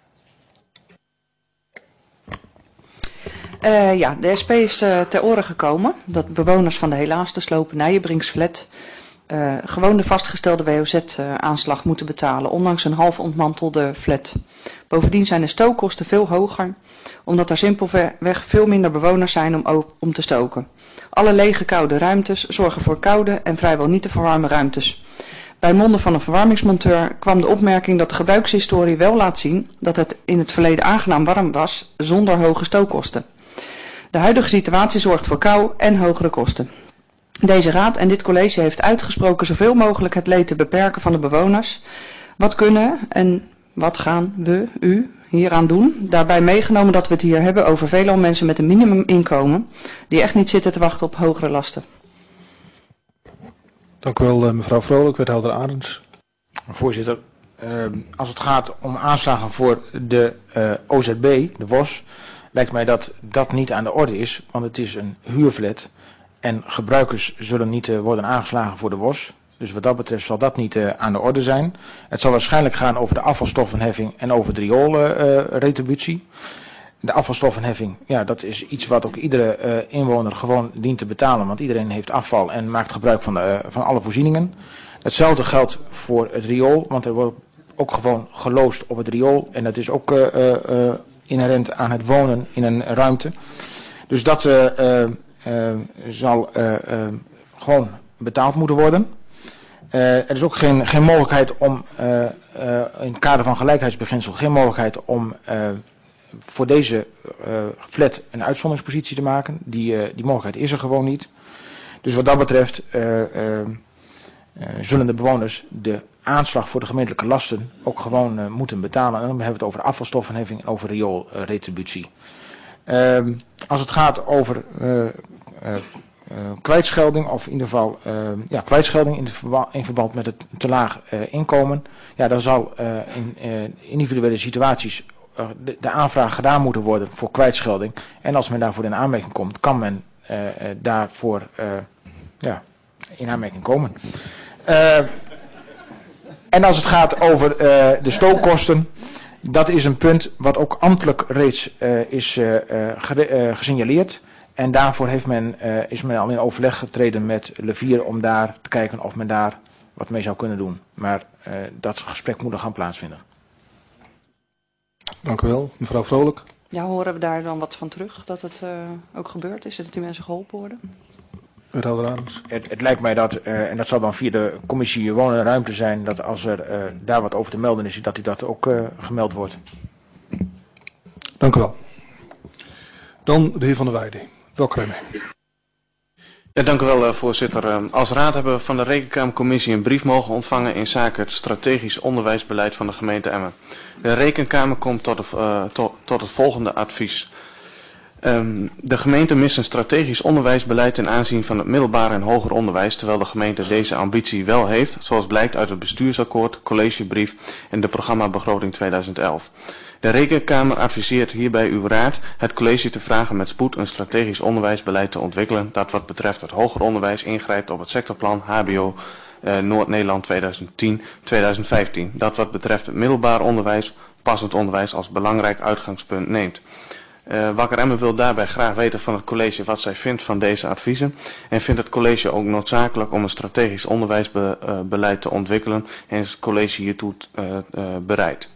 Uh, ja, de S P is uh, ter oren gekomen dat bewoners van de helaas te slopen Nijenbrinksflat uh, gewoon de vastgestelde W O Z-aanslag moeten betalen, ondanks een half ontmantelde flat. Bovendien zijn de stookkosten veel hoger, omdat er simpelweg veel minder bewoners zijn om, om te stoken. Alle lege koude ruimtes zorgen voor koude en vrijwel niet te verwarmen ruimtes. Bij monden van een verwarmingsmonteur kwam de opmerking dat de gebruikshistorie wel laat zien dat het in het verleden aangenaam warm was zonder hoge stookkosten. De huidige situatie zorgt voor kou en hogere kosten. Deze raad en dit college heeft uitgesproken zoveel mogelijk het leed te beperken van de bewoners. Wat kunnen en wat gaan we, u, hieraan doen? Daarbij meegenomen dat we het hier hebben over veelal mensen met een minimuminkomen die echt niet zitten te wachten op hogere lasten. Dank u wel, mevrouw Vrolijk, wethouder Arends. Voorzitter, uh, als het gaat om aanslagen voor de uh, O Z B, de W O S, lijkt mij dat dat niet aan de orde is, want het is een huurflat en gebruikers zullen niet uh, worden aangeslagen voor de W O S. Dus wat dat betreft zal dat niet uh, aan de orde zijn. Het zal waarschijnlijk gaan over de afvalstoffenheffing en over de rioolretributie. Uh, de afvalstoffenheffing, ja, dat is iets wat ook iedere uh, inwoner gewoon dient te betalen, want iedereen heeft afval en maakt gebruik van, de, uh, van alle voorzieningen. Hetzelfde geldt voor het riool, want er wordt ook gewoon geloosd op het riool. En dat is ook uh, uh, inherent aan het wonen in een ruimte. Dus dat uh, uh, uh, zal uh, uh, gewoon betaald moeten worden. Uh, er is ook geen, geen mogelijkheid om, uh, uh, in het kader van gelijkheidsbeginsel, geen mogelijkheid om uh, voor deze uh, flat een uitzonderingspositie te maken. Die, uh, die mogelijkheid is er gewoon niet. Dus wat dat betreft uh, uh, uh, zullen de bewoners de aanslag voor de gemeentelijke lasten ook gewoon uh, moeten betalen. En dan hebben we het over afvalstoffenheffing en over rioolretributie. Uh, als het gaat over uh, uh, uh, kwijtschelding, of in ieder geval uh, ja, kwijtschelding in, verba- in verband met het te laag uh, inkomen, ja, dan zal uh, in uh, individuele situaties uh, de, de aanvraag gedaan moeten worden voor kwijtschelding. En als men daarvoor in aanmerking komt, kan men uh, uh, daarvoor uh, ja, in aanmerking komen. Uh, en als het gaat over uh, de stookkosten, dat is een punt wat ook ambtelijk reeds uh, is uh, gere- uh, gesignaleerd. En daarvoor heeft men, uh, is men al in overleg getreden met Levier om daar te kijken of men daar wat mee zou kunnen doen. Maar uh, dat gesprek moet er gaan plaatsvinden. Dank u wel. Mevrouw Vrolijk. Ja, horen we daar dan wat van terug, dat het uh, ook gebeurd is, dat die mensen geholpen worden? Het, het lijkt mij dat, uh, en dat zal dan via de commissie Wonen en Ruimte zijn, dat als er uh, daar wat over te melden is, dat die dat ook uh, gemeld wordt. Dank u wel. Dan de heer Van der Weijden. Welkom mee. Ja, dank u wel, uh, voorzitter. Uh, als raad hebben we van de Rekenkamercommissie een brief mogen ontvangen in zaken het strategisch onderwijsbeleid van de gemeente Emmen. De Rekenkamer komt tot, de, uh, to, tot het volgende advies. Um, de gemeente mist een strategisch onderwijsbeleid ten aanzien van het middelbaar en hoger onderwijs, terwijl de gemeente deze ambitie wel heeft, zoals blijkt uit het bestuursakkoord, collegebrief en de programmabegroting tweeduizend elf. De Rekenkamer adviseert hierbij uw raad het college te vragen met spoed een strategisch onderwijsbeleid te ontwikkelen dat wat betreft het hoger onderwijs ingrijpt op het sectorplan H B O uh, Noord-Nederland tweeduizend tien tot tweeduizend vijftien. Dat wat betreft het middelbaar onderwijs, passend onderwijs als belangrijk uitgangspunt neemt. Uh, Wakker Emmen wil daarbij graag weten van het college wat zij vindt van deze adviezen en vindt het college ook noodzakelijk om een strategisch onderwijsbeleid uh, te ontwikkelen en is het college hiertoe uh, uh, bereid.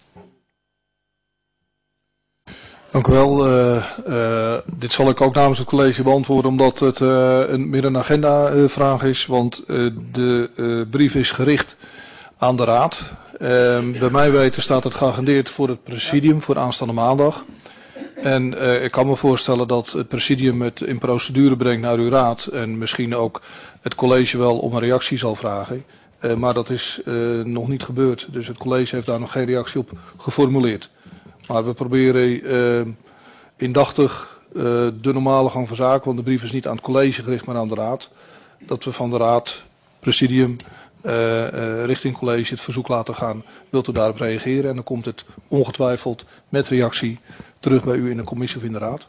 Dank u wel. Uh, uh, dit zal ik ook namens het college beantwoorden omdat het uh, een, meer een agenda uh, vraag is, want uh, de uh, brief is gericht aan de raad. Uh, bij mij weten staat het geagendeerd voor het presidium voor aanstaande maandag. En uh, ik kan me voorstellen dat het presidium het in procedure brengt naar uw raad en misschien ook het college wel om een reactie zal vragen. Uh, maar dat is uh, nog niet gebeurd, dus het college heeft daar nog geen reactie op geformuleerd. Maar we proberen uh, indachtig uh, de normale gang van zaken, want de brief is niet aan het college gericht, maar aan de raad. Dat we van de raad, presidium, uh, uh, richting college het verzoek laten gaan. Wilt u daarop reageren? En dan komt het ongetwijfeld met reactie terug bij u in de commissie of in de raad.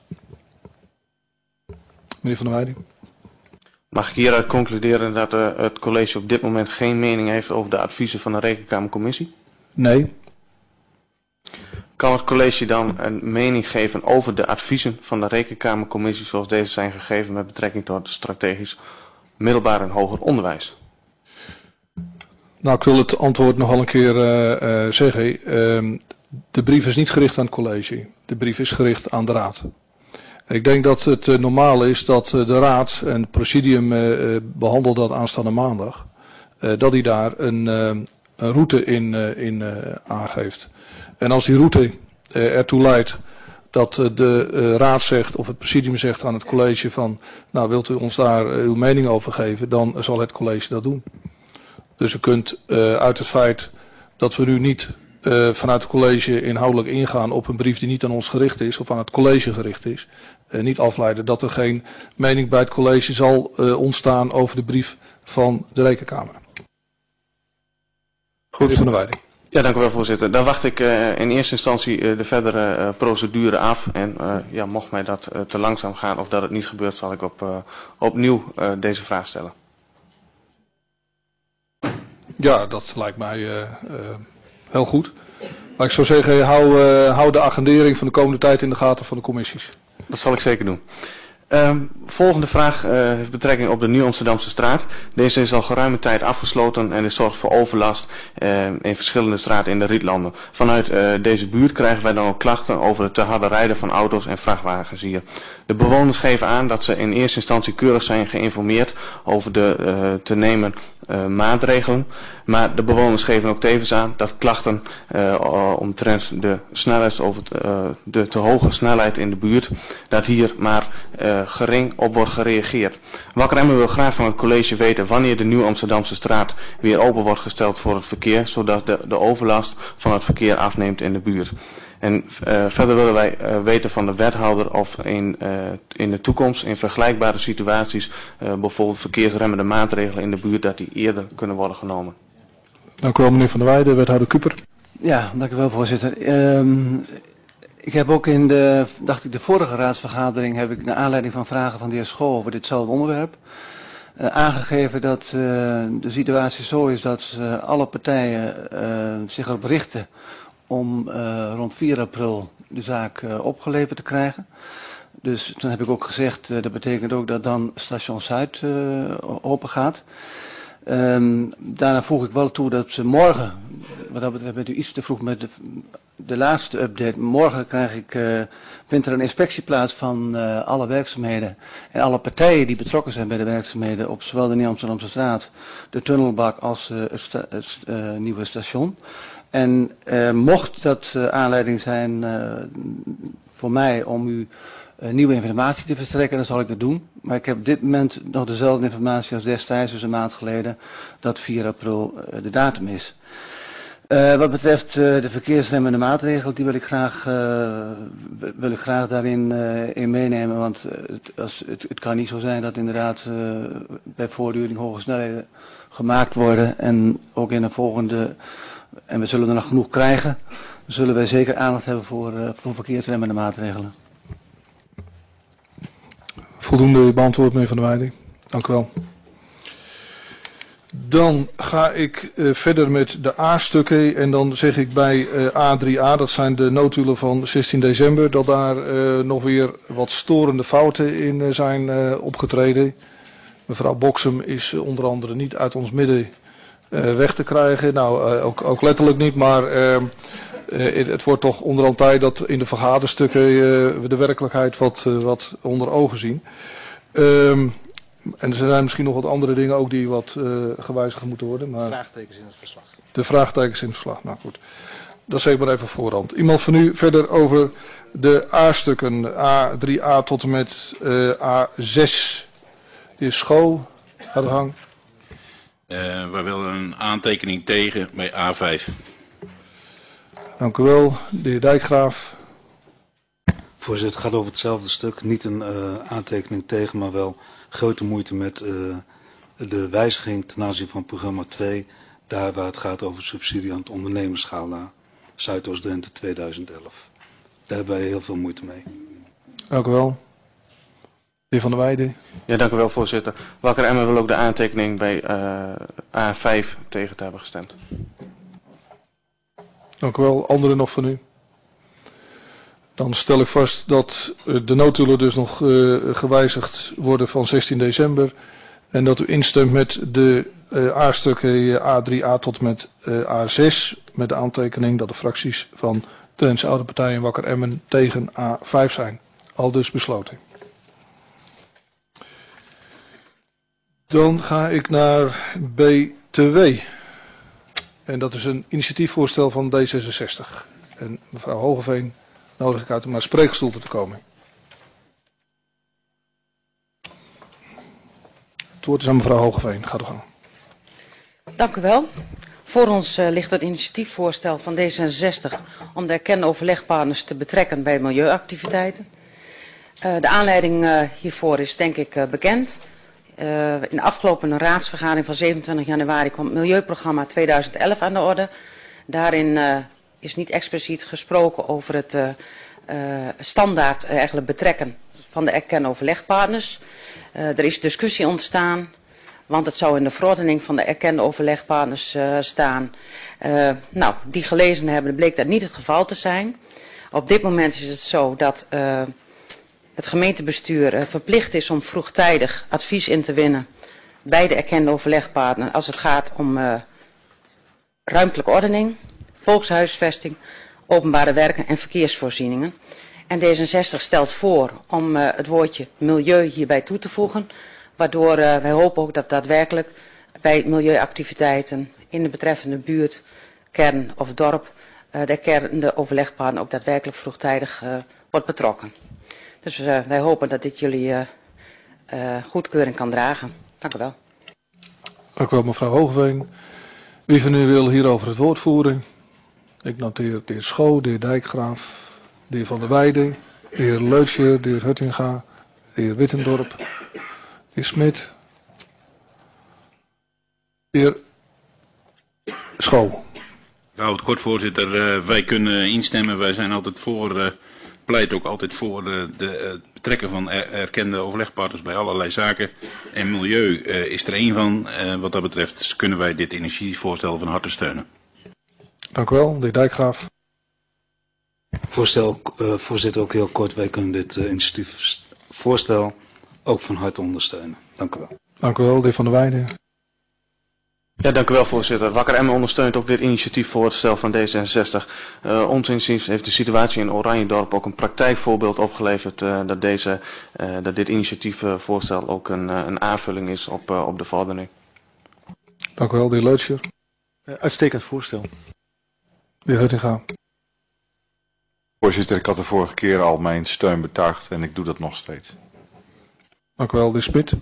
Meneer Van der Weijden. Mag ik hieruit concluderen dat uh, het college op dit moment geen mening heeft over de adviezen van de Rekenkamercommissie? Nee. Kan het college dan een mening geven over de adviezen van de Rekenkamercommissie zoals deze zijn gegeven met betrekking tot strategisch middelbaar en hoger onderwijs? Nou, ik wil het antwoord nog wel een keer uh, uh, zeggen. Uh, de brief is niet gericht aan het college. De brief is gericht aan de raad. Ik denk dat het uh, normaal is dat uh, de raad en het presidium uh, behandelt dat aanstaande maandag. Uh, dat hij daar een, uh, een route in, uh, in uh, aangeeft. En als die route uh, ertoe leidt dat uh, de uh, raad zegt of het presidium zegt aan het college van, nou wilt u ons daar uh, uw mening over geven, dan zal het college dat doen. Dus u kunt uh, uit het feit dat we nu niet uh, vanuit het college inhoudelijk ingaan op een brief die niet aan ons gericht is of aan het college gericht is, uh, niet afleiden dat er geen mening bij het college zal uh, ontstaan over de brief van de Rekenkamer. Goed, Van der Weijden. Ja, dank u wel, voorzitter. Dan wacht ik uh, in eerste instantie uh, de verdere uh, procedure af. En uh, ja, mocht mij dat uh, te langzaam gaan of dat het niet gebeurt, zal ik op, uh, opnieuw uh, deze vraag stellen. Ja, dat lijkt mij uh, uh, heel goed. Maar ik zou zeggen, hou, uh, hou de agendering van de komende tijd in de gaten van de commissies. Dat zal ik zeker doen. Um, volgende vraag uh, heeft betrekking op de Nieuw-Amsterdamse straat. Deze is al geruime tijd afgesloten en is zorgt voor overlast uh, in verschillende straten in de Rietlanden. Vanuit uh, deze buurt krijgen wij dan ook klachten over het te harde rijden van auto's en vrachtwagens hier. De bewoners geven aan dat ze in eerste instantie keurig zijn geïnformeerd over de uh, te nemen uh, maatregelen. Maar de bewoners geven ook tevens aan dat klachten uh, omtrent de, snelheid over t, uh, de te hoge snelheid in de buurt, dat hier maar uh, gering op wordt gereageerd. Wakker Emmen wil graag van het college weten wanneer de Nieuw-Amsterdamse straat weer open wordt gesteld voor het verkeer, zodat de, de overlast van het verkeer afneemt in de buurt. En uh, verder willen wij uh, weten van de wethouder of in, uh, in de toekomst in vergelijkbare situaties, uh, bijvoorbeeld verkeersremmende maatregelen in de buurt, dat die eerder kunnen worden genomen. Dank u wel, meneer Van der Weijden. Wethouder Kuper. Ja, dank u wel, voorzitter. Um, ik heb ook in de, dacht ik, de vorige raadsvergadering, heb ik naar aanleiding van vragen van de heer Schoo over ditzelfde onderwerp uh, aangegeven dat uh, de situatie zo is dat uh, alle partijen uh, zich erop richten om uh, rond vier april de zaak uh, opgeleverd te krijgen. Dus toen heb ik ook gezegd, uh, dat betekent ook dat dan station Zuid uh, open gaat. Um, daarna voeg ik wel toe dat uh, morgen, wat dat betreft bent u iets te vroeg met de, de laatste update, morgen krijg ik, uh, vindt er een inspectie plaats van uh, alle werkzaamheden en alle partijen die betrokken zijn bij de werkzaamheden op zowel de Nieuw-Amsterdamse straat, de tunnelbak als uh, het, sta, het uh, nieuwe station. En uh, mocht dat uh, aanleiding zijn uh, voor mij om u uh, nieuwe informatie te verstrekken, dan zal ik dat doen. Maar ik heb op dit moment nog dezelfde informatie als destijds, dus een maand geleden, dat vier april uh, de datum is. Uh, wat betreft uh, de verkeersremmende maatregelen, die wil ik graag, uh, wil ik graag daarin uh, in meenemen. Want uh, het, als, het, het kan niet zo zijn dat inderdaad uh, bij voortduring hoge snelheden gemaakt worden en ook in een volgende... En we zullen er nog genoeg krijgen. Dan zullen wij zeker aandacht hebben voor, uh, voor verkeersremmende maatregelen. Voldoende beantwoord, meneer Van der Weijden. Dank u wel. Dan ga ik uh, verder met de A-stukken. En dan zeg ik bij uh, A drie A, dat zijn de notulen van zestien december, dat daar uh, nog weer wat storende fouten in uh, zijn uh, opgetreden. Mevrouw Boksem is uh, onder andere niet uit ons midden Uh, weg te krijgen. Nou, uh, ook, ook letterlijk niet, maar uh, uh, het wordt toch onderhand tijd dat in de vergaderstukken uh, we de werkelijkheid wat, uh, wat onder ogen zien. Um, en er zijn misschien nog wat andere dingen ook die wat uh, gewijzigd moeten worden. Maar vraagtekens in het verslag. De vraagtekens in het verslag, nou goed. Dat zeg ik maar even op voorhand. Iemand van u verder over de A-stukken, A drie A tot en met uh, A zes. De heer Schoo, aan de gang. Uh, wij willen een aantekening tegen bij A vijf. Dank u wel. De heer Dijkgraaf. Voorzitter, het gaat over hetzelfde stuk. Niet een uh, aantekening tegen, maar wel grote moeite met uh, de wijziging ten aanzien van programma twee. Daar waar het gaat over subsidie aan het ondernemerschala Zuidoost-Drenthe tweeduizend elf. Daar hebben wij heel veel moeite mee. Dank u wel. De heer Van der Weijden. Ja, dank u wel, voorzitter. Wakker Emmen wil ook de aantekening bij uh, A vijf tegen te hebben gestemd. Dank u wel. Anderen nog van u? Dan stel ik vast dat uh, de notulen dus nog uh, gewijzigd worden van zestien december. En dat u instemt met de uh, A-stukken A drie A tot met uh, A zes. Met de aantekening dat de fracties van Drentse Oude Partij en Wakker Emmen tegen A vijf zijn. Al dus besloten. Dan ga ik naar B twee W. En dat is een initiatiefvoorstel van D zesenzestig. En mevrouw Hogeveen nodig ik uit om naar spreekstoel te komen. Het woord is aan mevrouw Hogeveen. Ga door gang. Dank u wel. Voor ons uh, ligt het initiatiefvoorstel van D zesenzestig om de erkende overlegpartners te betrekken bij milieuactiviteiten. Uh, de aanleiding uh, hiervoor is denk ik uh, bekend. Uh, in de afgelopen raadsvergadering van zevenentwintig januari kwam het Milieuprogramma tweeduizend elf aan de orde. Daarin uh, is niet expliciet gesproken over het uh, uh, standaard uh, eigenlijk betrekken van de erkende overlegpartners. Uh, er is discussie ontstaan, want het zou in de verordening van de erkende overlegpartners uh, staan. Uh, nou, die gelezen hebben, bleek dat niet het geval te zijn. Op dit moment is het zo dat uh, het het gemeentebestuur uh, verplicht is om vroegtijdig advies in te winnen bij de erkende overlegpartner als het gaat om uh, ruimtelijke ordening, volkshuisvesting, openbare werken en verkeersvoorzieningen. En D zesenzestig stelt voor om uh, het woordje milieu hierbij toe te voegen, waardoor uh, wij hopen ook dat daadwerkelijk bij milieuactiviteiten in de betreffende buurt, kern of dorp uh, de erkende overlegpartner ook daadwerkelijk vroegtijdig uh, wordt betrokken. Dus uh, wij hopen dat dit jullie uh, uh, goedkeuring kan dragen. Dank u wel. Dank u wel, mevrouw Hoogeveen. Wie van u wil hierover het woord voeren? Ik noteer de heer Schoo, de heer Dijkgraaf, de heer Van der Weijden, de heer Leutscher, de heer Huttinga, de heer Wittendorp, de heer Smit, de heer Schoo. Ik hou het kort, voorzitter. Uh, wij kunnen instemmen. Wij zijn altijd voor, uh, pleit ook altijd voor uh, de uh, betrekken van er, erkende overlegpartners bij allerlei zaken. En milieu uh, is er één van. Uh, wat dat betreft kunnen wij dit initiatiefvoorstel van harte steunen. Dank u wel, de heer Dijkgraaf. Voorstel, uh, voorzitter, ook heel kort. Wij kunnen dit uh, initiatiefvoorstel ook van harte ondersteunen. Dank u wel. Dank u wel, de heer Van der Weijden. Ja, dank u wel, voorzitter. Wakker Emmen ondersteunt ook dit initiatiefvoorstel van D zesenzestig. Uh, ons inziens heeft de situatie in Oranjendorp ook een praktijkvoorbeeld opgeleverd uh, dat, deze, uh, dat dit initiatiefvoorstel ook een, uh, een aanvulling is op, uh, op de vordering. Dank u wel, de heer Leutscher. Uh, uitstekend voorstel. De heer Huttinga. Voorzitter, ik had de vorige keer al mijn steun betuigd en ik doe dat nog steeds. Dank u wel, de heer Smit.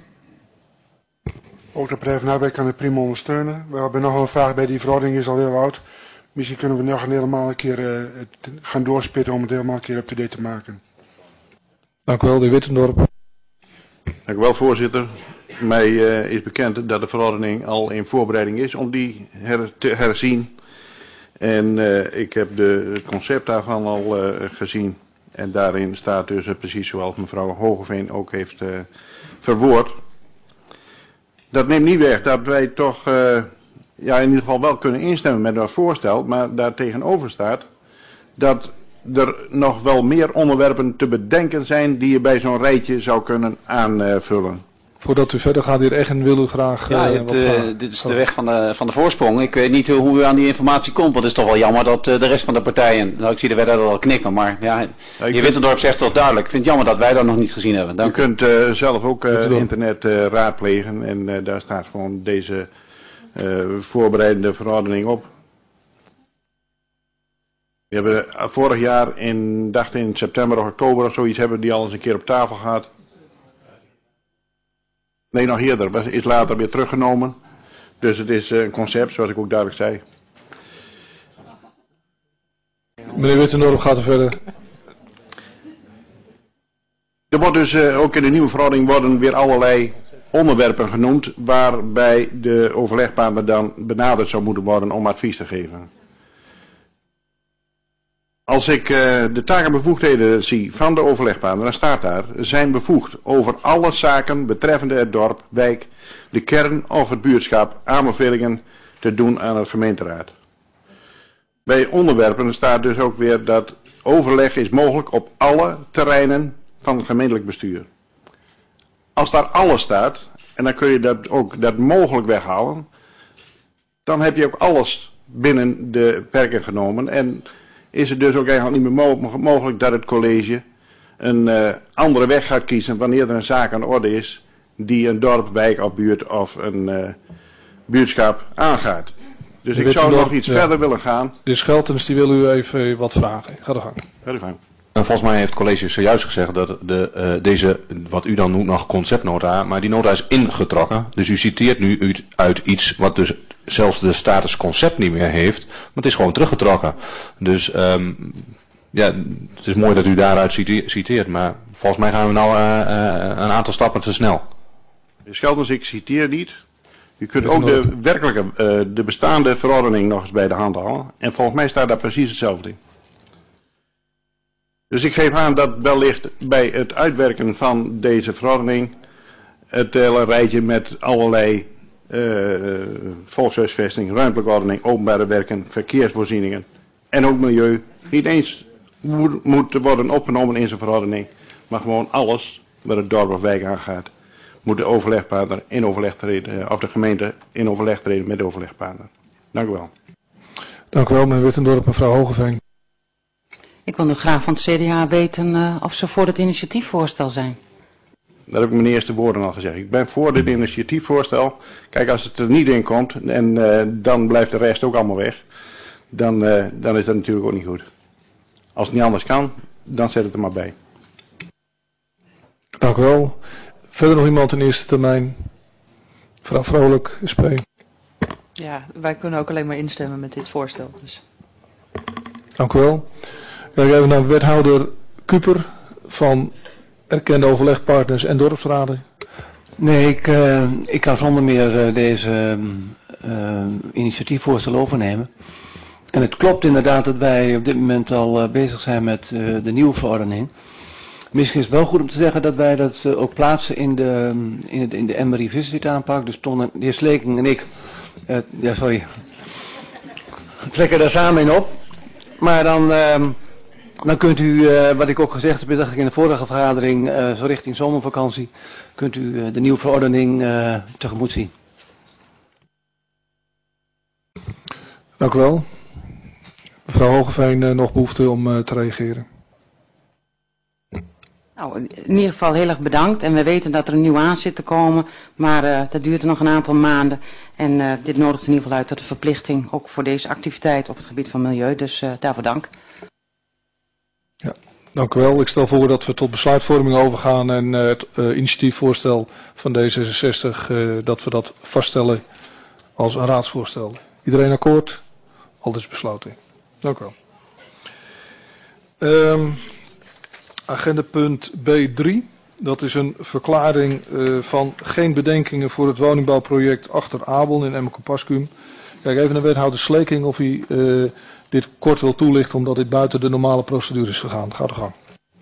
Ook de Partij van de Arbeid kan het prima ondersteunen. We hebben nog wel een vraag bij, die verordening is al heel oud. Misschien kunnen we nog helemaal een keer uh, gaan doorspitten om het helemaal een keer up-to-date te maken. Dank u wel, de heer Wittendorp. Dank u wel, voorzitter. Mij uh, is bekend dat de verordening al in voorbereiding is om die her te herzien. En uh, ik heb de, het concept daarvan al uh, gezien. En daarin staat dus uh, precies zoals mevrouw Hogeveen ook heeft uh, verwoord. Dat neemt niet weg dat wij toch uh, ja, in ieder geval wel kunnen instemmen met dat voorstel. Maar daar tegenover staat dat er nog wel meer onderwerpen te bedenken zijn die je bij zo'n rijtje zou kunnen aanvullen. Voordat u verder gaat, de heer Eggen, wil u graag uh, ja, het, wat uh, vragen? dit is de weg van de, van de voorsprong. Ik weet niet hoe u aan die informatie komt, want het is toch wel jammer dat uh, de rest van de partijen, nou ik zie de wethouder al knikken, maar ja, de heer Wittendorp zegt toch duidelijk. Ik vind het jammer dat wij dat nog niet gezien hebben. Dank u. kunt uh, zelf ook uh, internet uh, raadplegen en uh, daar staat gewoon deze uh, voorbereidende verordening op. We hebben uh, vorig jaar in, dacht in september of oktober of zoiets, hebben die al eens een keer op tafel gehad. Nee, nog eerder. Is later weer teruggenomen. Dus het is een concept, zoals ik ook duidelijk zei. Meneer Wittendorp, gaat er verder. Er wordt dus uh, ook in de nieuwe verordening worden weer allerlei onderwerpen genoemd waarbij de overlegpartner dan benaderd zou moeten worden om advies te geven. Als ik uh, de taken en bevoegdheden zie van de overlegpartner, dan staat daar, zijn bevoegd over alle zaken betreffende het dorp, wijk, de kern of het buurtschap aanbevelingen te doen aan het gemeenteraad. Bij onderwerpen staat dus ook weer dat overleg is mogelijk op alle terreinen van het gemeentelijk bestuur. Als daar alles staat, en dan kun je dat ook dat mogelijk weghalen, dan heb je ook alles binnen de perken genomen en is het dus ook eigenlijk niet meer mo mogelijk dat het college een uh, andere weg gaat kiezen wanneer er een zaak aan de orde is die een dorp, wijk of buurt of een uh, buurtschap aangaat. Dus ik zou nog iets ja. verder willen gaan. De Scheltens die wil u even wat vragen. Ga er gang. Ga er gang. En volgens mij heeft het college zojuist gezegd dat de, uh, deze, wat u dan noemt nog conceptnota, maar die nota is ingetrokken. Dus u citeert nu uit, uit iets wat dus zelfs de status concept niet meer heeft, maar het is gewoon teruggetrokken. Dus um, ja, het is mooi dat u daaruit citeert, maar volgens mij gaan we nou uh, uh, een aantal stappen te snel. De Scheltens, ik citeer niet. U kunt ook de werkelijke, uh, de bestaande verordening nog eens bij de hand halen. En volgens mij staat daar precies hetzelfde in. Dus ik geef aan dat wellicht bij het uitwerken van deze verordening het hele rijtje met allerlei uh, volkshuisvesting, ruimtelijke ordening, openbare werken, verkeersvoorzieningen en ook milieu niet eens moet, moet worden opgenomen in zijn verordening, maar gewoon alles wat het dorp of wijk aangaat, moet de overlegpartner in overleg treden, of de gemeente in overleg treden met de overlegpartner. Dank u wel. Dank u wel, meneer Wittendorp. Mevrouw Hogeveen. Ik wil nu graag van het C D A weten uh, of ze voor het initiatiefvoorstel zijn. Dat heb ik mijn eerste woorden al gezegd. Ik ben voor dit initiatiefvoorstel. Kijk, als het er niet in komt en uh, dan blijft de rest ook allemaal weg, dan, uh, dan is dat natuurlijk ook niet goed. Als het niet anders kan, dan zet het er maar bij. Dank u wel. Verder nog iemand in eerste termijn? Mevrouw Vrolijk, S P. Ja, wij kunnen ook alleen maar instemmen met dit voorstel. Dus. Dank u wel. Kijk even naar wethouder Kuper van Erkende Overlegpartners en Dorpsraden. Nee, ik, uh, ik kan zonder meer uh, deze uh, initiatiefvoorstel overnemen. En het klopt inderdaad dat wij op dit moment al uh, bezig zijn met uh, de nieuwe verordening. Misschien is het wel goed om te zeggen dat wij dat uh, ook plaatsen in de, in de, in de M R I Visit aanpak. Dus Ton en de heer Sleking en ik, uh, ja sorry, trekken daar samen in op. Maar dan, uh, dan kunt u, uh, wat ik ook gezegd heb, dacht ik in de vorige vergadering, uh, zo richting zomervakantie, kunt u uh, de nieuwe verordening uh, tegemoet zien. Dank u wel. Mevrouw Hogeveen, uh, nog behoefte om uh, te reageren? Nou, in ieder geval heel erg bedankt. En we weten dat er een nieuw aan zit te komen. Maar uh, dat duurt nog een aantal maanden. En uh, dit nodigt in ieder geval uit tot de verplichting. Ook voor deze activiteit op het gebied van milieu. Dus uh, daarvoor dank. Ja, dank u wel. Ik stel voor dat we tot besluitvorming overgaan. En uh, het uh, initiatiefvoorstel van D zesenzestig. Uh, dat we dat vaststellen als een raadsvoorstel. Iedereen akkoord? Al is besloten. Dank u wel. Um, Agenda punt B drie, dat is een verklaring uh, van geen bedenkingen voor het woningbouwproject Achter Abel in Emmeke-Pascuum. Kijk even naar wethouder Sleking of hij uh, dit kort wil toelichten, omdat dit buiten de normale procedure is gegaan. Ga de gang.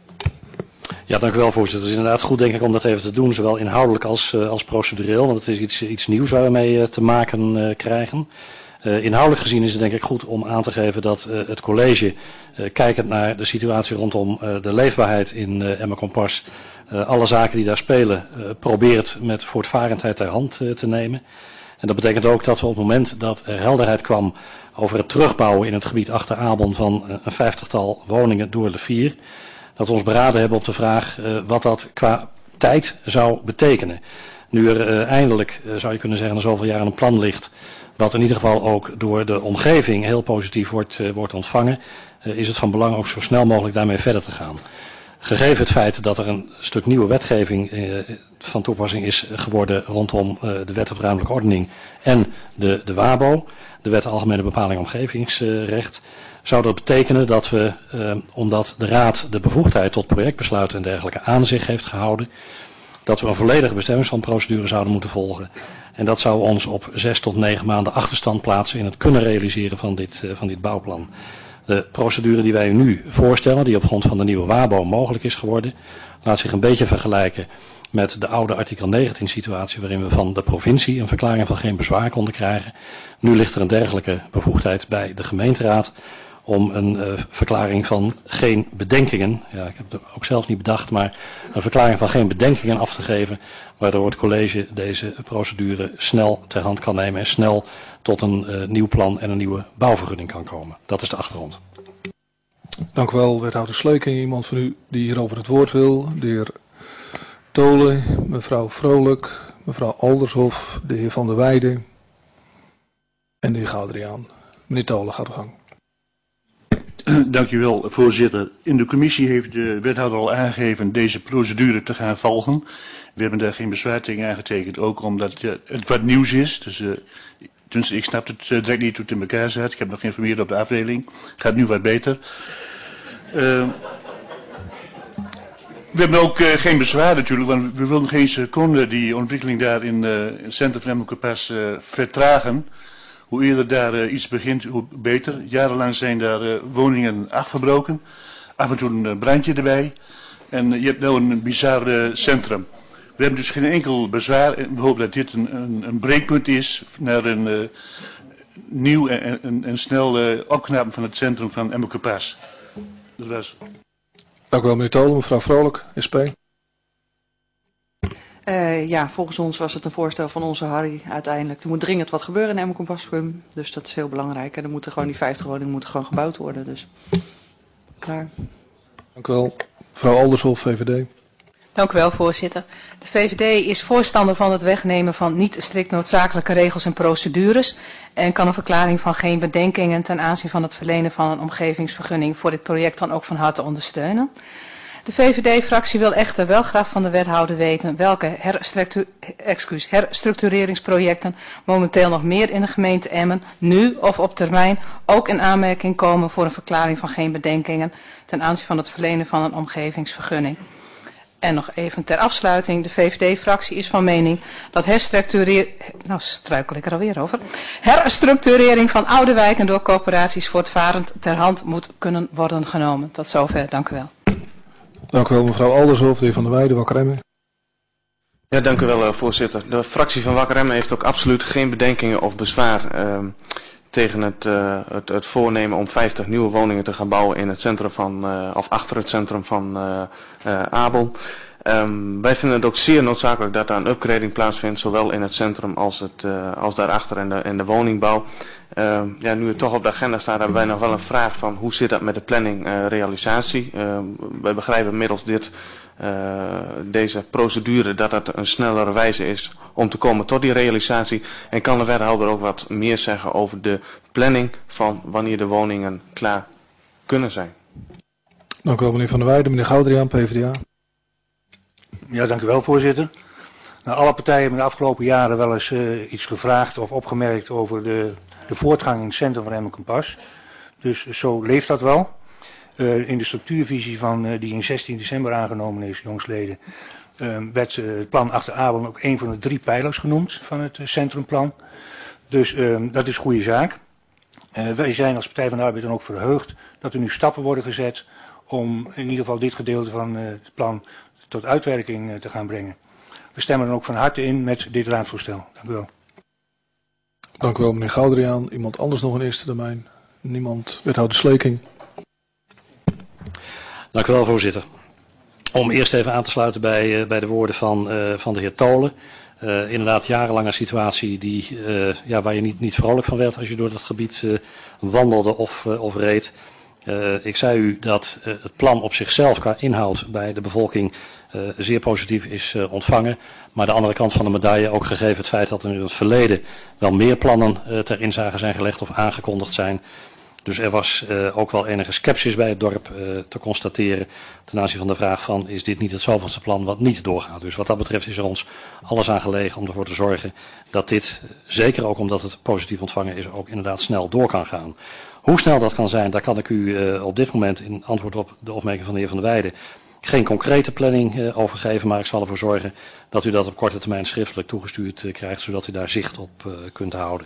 Ja, dank u wel, voorzitter. Het is inderdaad goed, denk ik, om dat even te doen, zowel inhoudelijk als, uh, als procedureel, want het is iets, iets nieuws waar we mee uh, te maken uh, krijgen. Uh, inhoudelijk gezien is het denk ik goed om aan te geven dat uh, het college, uh, kijkend naar de situatie rondom uh, de leefbaarheid in uh, Emmeke-Pas, uh, alle zaken die daar spelen, uh, probeert met voortvarendheid ter hand uh, te nemen. En dat betekent ook dat we op het moment dat er helderheid kwam over het terugbouwen in het gebied Achter Abel van uh, een vijftigtal woningen door de vier, dat we ons beraden hebben op de vraag uh, wat dat qua tijd zou betekenen. Nu er uh, eindelijk, uh, zou je kunnen zeggen, na zoveel jaren een plan ligt, wat in ieder geval ook door de omgeving heel positief wordt, uh, wordt ontvangen, uh, is het van belang ook zo snel mogelijk daarmee verder te gaan. Gegeven het feit dat er een stuk nieuwe wetgeving uh, van toepassing is geworden rondom uh, de wet op ruimtelijke ordening en de, de WABO, de wet Algemene Bepaling Omgevingsrecht, zou dat betekenen dat we, uh, omdat de Raad de bevoegdheid tot projectbesluiten en dergelijke aan zich heeft gehouden, dat we een volledige bestemmingsplanprocedure zouden moeten volgen. En dat zou ons op zes tot negen maanden achterstand plaatsen in het kunnen realiseren van dit, uh, van dit bouwplan. De procedure die wij u nu voorstellen, die op grond van de nieuwe WABO mogelijk is geworden, laat zich een beetje vergelijken met de oude artikel negentien situatie waarin we van de provincie een verklaring van geen bezwaar konden krijgen. Nu ligt er een dergelijke bevoegdheid bij de gemeenteraad om een uh, verklaring van geen bedenkingen, ja, ik heb het ook zelf niet bedacht, maar een verklaring van geen bedenkingen af te geven, waardoor het college deze procedure snel ter hand kan nemen en snel tot een uh, nieuw plan en een nieuwe bouwvergunning kan komen. Dat is de achtergrond. Dank u wel, wethouder Sleking. Iemand van u die hierover het woord wil? De heer Tolen, mevrouw Vrolijk, mevrouw Aldershof, de heer Van der Weijden en de heer Goudriaan. Meneer Tolen, gaat de gang. Dank u wel, voorzitter. In de commissie heeft de wethouder al aangegeven deze procedure te gaan volgen. We hebben daar geen bezwaar tegen aangetekend, ook omdat ja, het wat nieuws is. Dus, uh, dus ik snap het uh, direct niet hoe het in elkaar zit. Ik heb nog geïnformeerd op de afdeling. Gaat nu wat beter. Uh, we hebben ook uh, geen bezwaar natuurlijk, want we willen geen seconde die ontwikkeling daar in, uh, in het centrum van Emmeke-Pas uh, vertragen. Hoe eerder daar uh, iets begint, hoe beter. Jarenlang zijn daar uh, woningen afgebroken. Af en toe een uh, brandje erbij. En uh, je hebt nu een bizar uh, centrum. We hebben dus geen enkel bezwaar. We hopen dat dit een, een, een breekpunt is naar een uh, nieuw en, en, en snel uh, opknappen van het centrum van Emmeke-Pas. Dat was. Dank u wel, meneer Tolen. Mevrouw Vrolijk, S P. Uh, ja, volgens ons was het een voorstel van onze Harry uiteindelijk. Er moet dringend wat gebeuren in Emmen-Compascuum. Dus dat is heel belangrijk. En er moeten gewoon die vijftig woningen moeten gewoon gebouwd worden. Dus klaar. Dank u wel. Mevrouw Aldershoff, V V D. Dank u wel, voorzitter. De V V D is voorstander van het wegnemen van niet strikt noodzakelijke regels en procedures en kan een verklaring van geen bedenkingen ten aanzien van het verlenen van een omgevingsvergunning voor dit project dan ook van harte ondersteunen. De V V D-fractie wil echter wel graag van de wethouder weten welke herstructu- excuus, herstructureringsprojecten momenteel nog meer in de gemeente Emmen, nu of op termijn, ook in aanmerking komen voor een verklaring van geen bedenkingen ten aanzien van het verlenen van een omgevingsvergunning. En nog even ter afsluiting, de V V D-fractie is van mening dat herstructurering, nou struikel ik er alweer over, herstructurering van oude wijken door corporaties voortvarend ter hand moet kunnen worden genomen. Tot zover, dank u wel. Dank u wel, mevrouw Aldershoff, de heer Van der Weijden, Wakker Emmen. Ja, dank u wel, voorzitter. De fractie van Wakker Emmen heeft ook absoluut geen bedenkingen of bezwaar uh, tegen het, uh, het, het voornemen om vijftig nieuwe woningen te gaan bouwen in het centrum van, uh, of achter het centrum van uh, uh, Abel. Um, wij vinden het ook zeer noodzakelijk dat daar een upgrading plaatsvindt, zowel in het centrum als, het, uh, als daarachter in de, in de woningbouw. Uh, ja, nu het toch op de agenda staat, hebben wij nog wel een vraag van hoe zit dat met de planning uh, realisatie. Uh, wij begrijpen middels dit, uh, deze procedure dat het een snellere wijze is om te komen tot die realisatie. En kan de wethouder ook wat meer zeggen over de planning van wanneer de woningen klaar kunnen zijn. Dank u wel, meneer Van der Weijden. Meneer Goudriaan, P v d A. Ja, dank u wel, voorzitter. Nou, alle partijen hebben de afgelopen jaren wel eens uh, iets gevraagd of opgemerkt over de, de voortgang in het centrum van Emmen-Kompas. Dus zo leeft dat wel. Uh, in de structuurvisie van, uh, die in zestien december aangenomen is, jongsleden, uh, werd uh, het plan achter Abel ook een van de drie pijlers genoemd van het uh, centrumplan. Dus uh, dat is goede zaak. Uh, wij zijn als Partij van de Arbeid dan ook verheugd dat er nu stappen worden gezet om in ieder geval dit gedeelte van uh, het plan tot uitwerking uh, te gaan brengen. We stemmen dan ook van harte in met dit raadsvoorstel. Dank u wel. Dank u wel, meneer Goudriaan. Iemand anders nog in eerste termijn? Niemand. Wethouder Sleking. Dank u wel, voorzitter. Om eerst even aan te sluiten bij, uh, bij de woorden van, uh, van de heer Tolen. Uh, inderdaad, jarenlange situatie die, uh, ja, waar je niet, niet vrolijk van werd als je door dat gebied uh, wandelde of, uh, of reed. Uh, ik zei u dat uh, het plan op zichzelf qua inhoud bij de bevolking uh, zeer positief is uh, ontvangen. Maar de andere kant van de medaille, ook gegeven het feit dat er in het verleden wel meer plannen uh, ter inzage zijn gelegd of aangekondigd zijn. Dus er was uh, ook wel enige sceptisch bij het dorp uh, te constateren ten aanzien van de vraag van is dit niet het zoveelste plan wat niet doorgaat. Dus wat dat betreft is er ons alles aan gelegen om ervoor te zorgen dat dit, zeker ook omdat het positief ontvangen is, ook inderdaad snel door kan gaan. Hoe snel dat kan zijn, daar kan ik u uh, op dit moment in antwoord op de opmerking van de heer Van der Weijden geen concrete planning uh, over geven, maar ik zal ervoor zorgen dat u dat op korte termijn schriftelijk toegestuurd uh, krijgt, zodat u daar zicht op uh, kunt houden.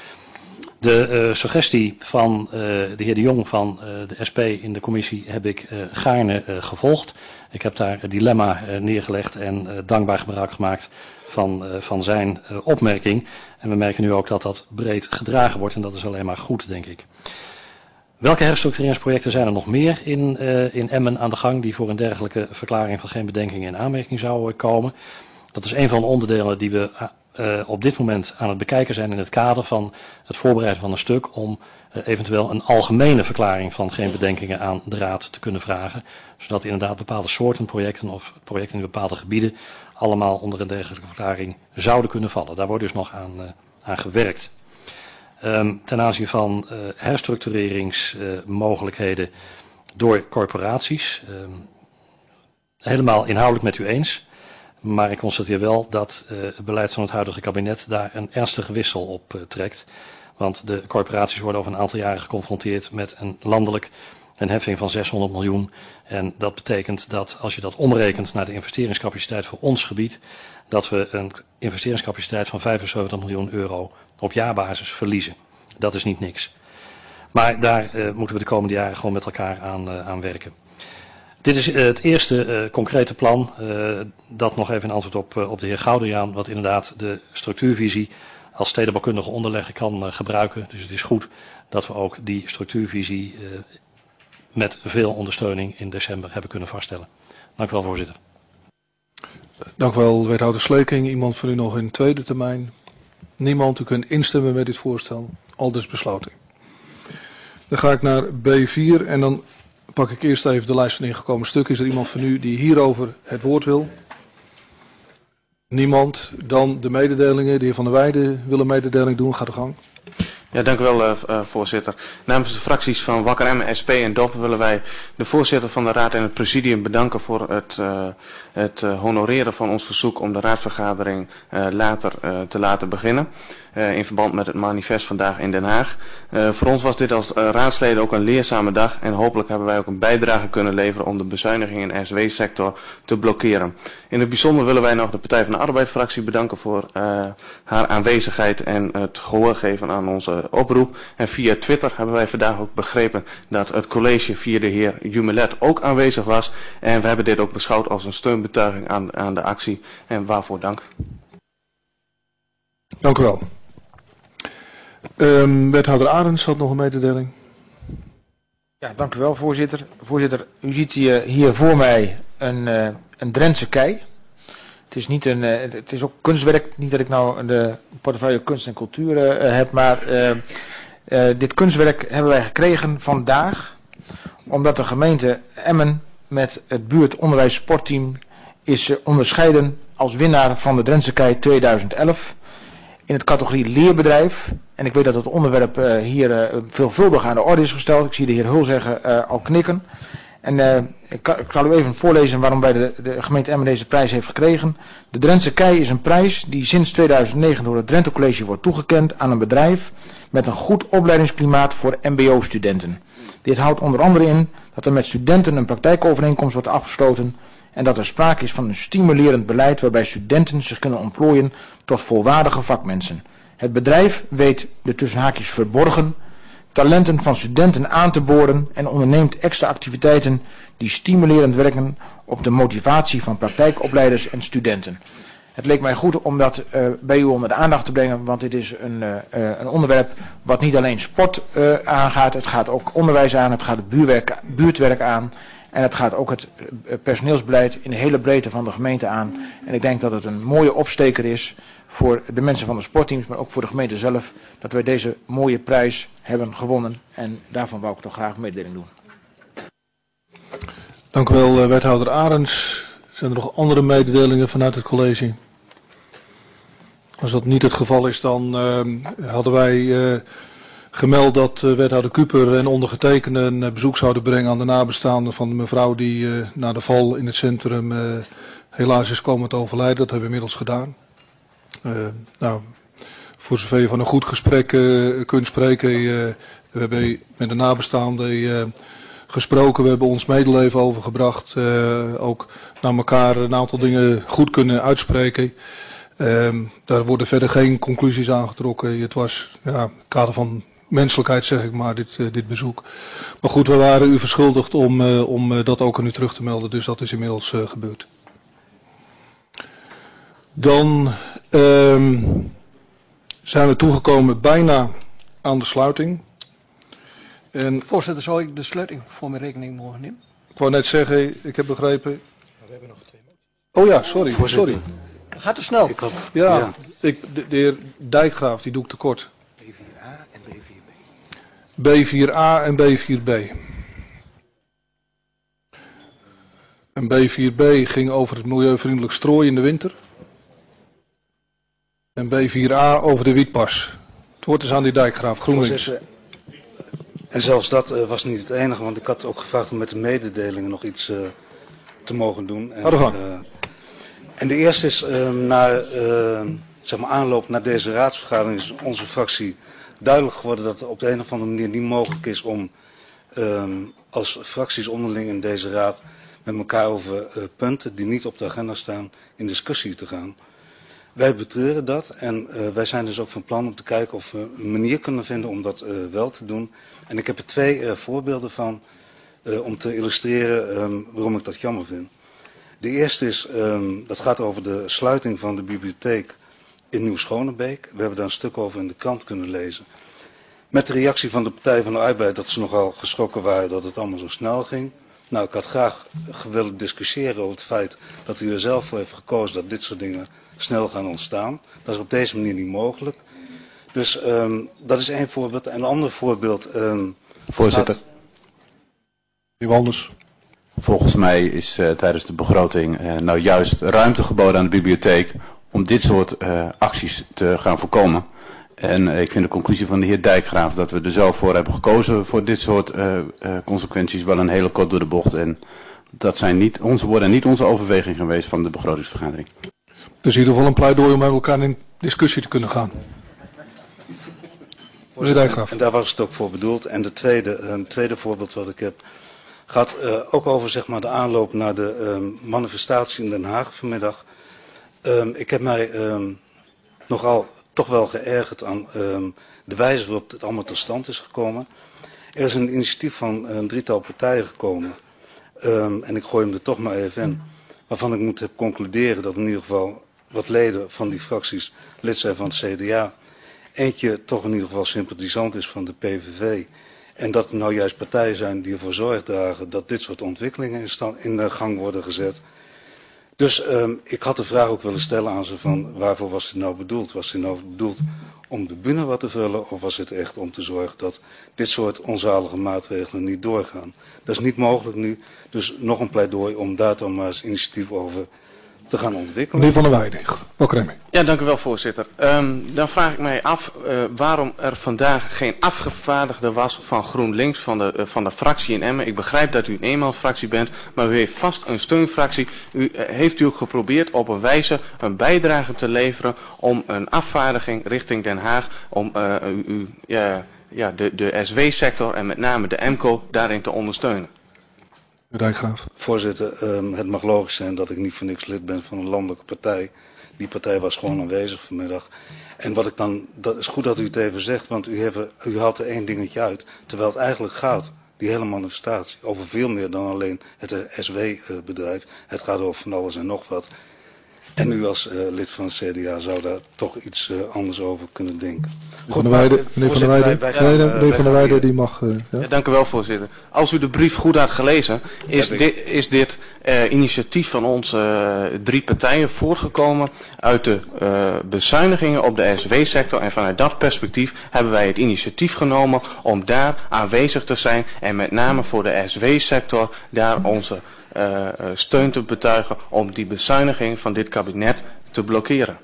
De uh, suggestie van uh, de heer De Jong van uh, de S P in de commissie heb ik uh, gaarne uh, gevolgd. Ik heb daar het dilemma uh, neergelegd en uh, dankbaar gebruik gemaakt van, uh, van zijn uh, opmerking. En we merken nu ook dat dat breed gedragen wordt en dat is alleen maar goed, denk ik. Welke herstructureringsprojecten zijn er nog meer in, uh, in Emmen aan de gang die voor een dergelijke verklaring van geen bedenkingen in aanmerking zouden komen? Dat is een van de onderdelen die we uh, op dit moment aan het bekijken zijn in het kader van het voorbereiden van een stuk om uh, eventueel een algemene verklaring van geen bedenkingen aan de Raad te kunnen vragen. Zodat inderdaad bepaalde soorten projecten of projecten in bepaalde gebieden allemaal onder een dergelijke verklaring zouden kunnen vallen. Daar wordt dus nog aan, uh, aan gewerkt. Um, ten aanzien van uh, herstructureringsmogelijkheden uh, door corporaties. Um, helemaal inhoudelijk met u eens. Maar ik constateer wel dat uh, het beleid van het huidige kabinet daar een ernstige wissel op uh, trekt. Want de corporaties worden over een aantal jaren geconfronteerd met een landelijk een heffing van zeshonderd miljoen. En dat betekent dat als je dat omrekent naar de investeringscapaciteit voor ons gebied, dat we een investeringscapaciteit van vijfenzeventig miljoen euro op jaarbasis verliezen. Dat is niet niks. Maar daar uh, moeten we de komende jaren gewoon met elkaar aan, uh, aan werken. Dit is uh, het eerste uh, concrete plan, uh, dat nog even in antwoord op, uh, op de heer Gouderiaan, wat inderdaad de structuurvisie als stedenbouwkundige onderlegger kan uh, gebruiken. Dus het is goed dat we ook die structuurvisie uh, met veel ondersteuning in december hebben kunnen vaststellen. Dank u wel, voorzitter. Dank u wel, wethouder Sleking. Iemand van u nog in tweede termijn? Niemand. U kunt instemmen met dit voorstel. Aldus besloten. Dan ga ik naar B vier en dan pak ik eerst even de lijst van ingekomen stukken. Is er iemand van u die hierover het woord wil? Niemand. Dan de mededelingen. De heer Van der Weijden wil een mededeling doen. Ga de gang. Ja, dank u wel, uh, uh, voorzitter. Namens de fracties van Wakker Emmen, S P en D O P willen wij de voorzitter van de Raad en het presidium bedanken voor het, uh, het uh, honoreren van ons verzoek om de raadsvergadering uh, later uh, te laten beginnen. Uh, in verband met het manifest vandaag in Den Haag. Uh, voor ons was dit als uh, raadsleden ook een leerzame dag en hopelijk hebben wij ook een bijdrage kunnen leveren om de bezuinigingen in de S W-sector te blokkeren. In het bijzonder willen wij nog de Partij van de Arbeid-fractie bedanken voor uh, haar aanwezigheid en het gehoor geven aan onze oproep. En via Twitter hebben wij vandaag ook begrepen dat het college via de heer Jumelet ook aanwezig was. En we hebben dit ook beschouwd als een steunbetuiging aan, aan de actie. En waarvoor dank. Dank u wel. Um, wethouder Arends had nog een mededeling. Ja, dank u wel, voorzitter. Voorzitter, u ziet hier, hier voor mij een, uh, een Drentse kei. Het is, niet een, uh, het is ook kunstwerk. Niet dat ik nou de portefeuille kunst en cultuur uh, heb, maar uh, uh, dit kunstwerk hebben wij gekregen vandaag. Omdat de gemeente Emmen met het buurt onderwijs sportteam is uh, onderscheiden als winnaar van de Drentse kei tweeduizend elf. In het categorie leerbedrijf. En ik weet dat het onderwerp uh, hier uh, veelvuldig aan de orde is gesteld. Ik zie de heer Hulzegger uh, al knikken. En uh, ik, ik zal u even voorlezen waarom bij de, de gemeente Emmen deze prijs heeft gekregen. De Drentse kei is een prijs die sinds tweeduizend negen door het Drenthe College wordt toegekend aan een bedrijf met een goed opleidingsklimaat voor M B O-studenten. Dit houdt onder andere in dat er met studenten een praktijkovereenkomst wordt afgesloten en dat er sprake is van een stimulerend beleid waarbij studenten zich kunnen ontplooien tot volwaardige vakmensen. Het bedrijf weet de tussen haakjes verborgen talenten van studenten aan te boren en onderneemt extra activiteiten die stimulerend werken op de motivatie van praktijkopleiders en studenten. Het leek mij goed om dat uh, bij u onder de aandacht te brengen, want dit is een, uh, een onderwerp wat niet alleen sport uh, aangaat, het gaat ook onderwijs aan, het gaat het buurtwerk, buurtwerk aan. En het gaat ook het personeelsbeleid in de hele breedte van de gemeente aan. En ik denk dat het een mooie opsteker is voor de mensen van de sportteams, maar ook voor de gemeente zelf, dat wij deze mooie prijs hebben gewonnen. En daarvan wou ik toch graag een mededeling doen. Dank u wel, wethouder Arends. Zijn er nog andere mededelingen vanuit het college? Als dat niet het geval is, dan uh, hadden wij uh, gemeld dat uh, wethouder Kuper en ondergetekende een uh, bezoek zouden brengen aan de nabestaanden van de mevrouw die uh, na de val in het centrum uh, helaas is komen te overlijden. Dat hebben we inmiddels gedaan. Uh, nou, voor zover je van een goed gesprek uh, kunt spreken, uh, we hebben met de nabestaanden uh, gesproken, we hebben ons medeleven overgebracht, uh, ook naar elkaar een aantal dingen goed kunnen uitspreken. Uh, daar worden verder geen conclusies aangetrokken. Het was ja, in het kader van menselijkheid, zeg ik maar, dit, uh, dit bezoek. Maar goed, we waren u verschuldigd om, uh, om uh, dat ook aan u terug te melden, dus dat is inmiddels uh, gebeurd. Dan uh, zijn we toegekomen bijna aan de sluiting. En Voorzitter, zou ik de sluiting voor mijn rekening mogen nemen? Ik wou net zeggen, ik heb begrepen. We hebben nog twee moties. Oh ja, sorry, sorry. Gaat te snel. Ik had, ja, ja. Ik, de, de heer Dijkgraaf, die doe ik tekort. B vier A en B vier B. B vier A en B vier B. En B vier B ging over het milieuvriendelijk strooien in de winter. En B vier A over de wietpas. Het woord is aan die Dijkgraaf, GroenLinks. En zelfs dat uh, was niet het enige, want ik had ook gevraagd om met de mededelingen nog iets uh, te mogen doen. En, uh, en de eerste is, uh, na uh, zeg maar aanloop naar deze raadsvergadering is onze fractie duidelijk geworden dat het op de een of andere manier niet mogelijk is om uh, als fracties onderling in deze raad met elkaar over uh, punten die niet op de agenda staan in discussie te gaan. Wij betreuren dat en uh, wij zijn dus ook van plan om te kijken of we een manier kunnen vinden om dat uh, wel te doen. En ik heb er twee uh, voorbeelden van uh, om te illustreren um, waarom ik dat jammer vind. De eerste is, um, dat gaat over de sluiting van de bibliotheek in Nieuw-Schonebeek. We hebben daar een stuk over in de krant kunnen lezen. Met de reactie van de Partij van de Arbeid dat ze nogal geschrokken waren dat het allemaal zo snel ging. Nou, ik had graag willen discussiëren over het feit dat u er zelf voor heeft gekozen dat dit soort dingen snel gaan ontstaan. Dat is op deze manier niet mogelijk. Dus um, dat is één voorbeeld. En een ander voorbeeld... Um, Voorzitter. Gaat... Anders. Volgens mij is uh, tijdens de begroting uh, nou juist ruimte geboden aan de bibliotheek om dit soort uh, acties te gaan voorkomen. En uh, ik vind de conclusie van de heer Dijkgraaf dat we er zelf voor hebben gekozen voor dit soort uh, uh, consequenties wel een hele kort door de bocht. En dat zijn niet onze woorden en niet onze overweging geweest van de begrotingsvergadering. Het is in ieder geval een pleidooi om met elkaar in discussie te kunnen gaan. En daar was het ook voor bedoeld. En de tweede, een tweede voorbeeld wat ik heb gaat uh, ook over zeg maar, de aanloop naar de um, manifestatie in Den Haag vanmiddag. Um, ik heb mij um, nogal toch wel geërgerd aan um, de wijze waarop het allemaal tot stand is gekomen. Er is een initiatief van een drietal partijen gekomen. Um, en ik gooi hem er toch maar even in. Waarvan ik moet concluderen dat in ieder geval wat leden van die fracties lid zijn van het C D A. Eentje toch in ieder geval sympathisant is van de P V V. En dat er nou juist partijen zijn die ervoor zorg dragen dat dit soort ontwikkelingen in, stand, in de gang worden gezet. Dus um, ik had de vraag ook willen stellen aan ze van waarvoor was het nou bedoeld? Was het nou bedoeld om de bühne wat te vullen of was het echt om te zorgen dat dit soort onzalige maatregelen niet doorgaan? Dat is niet mogelijk nu, dus nog een pleidooi om daar dan maar eens initiatief over te gaan ontwikkelen. Meneer Van der Weijden, Bokremming. Ja, dank u wel voorzitter. Um, dan vraag ik mij af uh, waarom er vandaag geen afgevaardigde was van GroenLinks, van de, uh, van de fractie in Emmen. Ik begrijp dat u een eenmansfractie bent, maar u heeft vast een steunfractie. U, uh, heeft u ook geprobeerd op een wijze een bijdrage te leveren om een afvaardiging richting Den Haag, om uh, u, u, ja, ja, de, de S W-sector en met name de M C O daarin te ondersteunen? Dijkgraaf. Voorzitter, um, het mag logisch zijn dat ik niet voor niks lid ben van een landelijke partij. Die partij was gewoon aanwezig vanmiddag. En wat ik dan, dat is goed dat u het even zegt, want u, heeft, u haalt er één dingetje uit. Terwijl het eigenlijk gaat, die hele manifestatie, over veel meer dan alleen het S W-bedrijf. Het gaat over van alles en nog wat. En u als uh, lid van het C D A zou daar toch iets uh, anders over kunnen denken. Goed, Van der Weijden, meneer Van der Weijden, wij, wij gaan, uh, meneer Van der Weijden die mag... Uh, ja. Ja, dank u wel voorzitter. Als u de brief goed had gelezen, is, dit, is dit uh, initiatief van onze uh, drie partijen voortgekomen uit de uh, bezuinigingen op de S W-sector. En vanuit dat perspectief hebben wij het initiatief genomen om daar aanwezig te zijn en met name voor de S W-sector daar onze Uh, steun te betuigen om die bezuiniging van dit kabinet te blokkeren.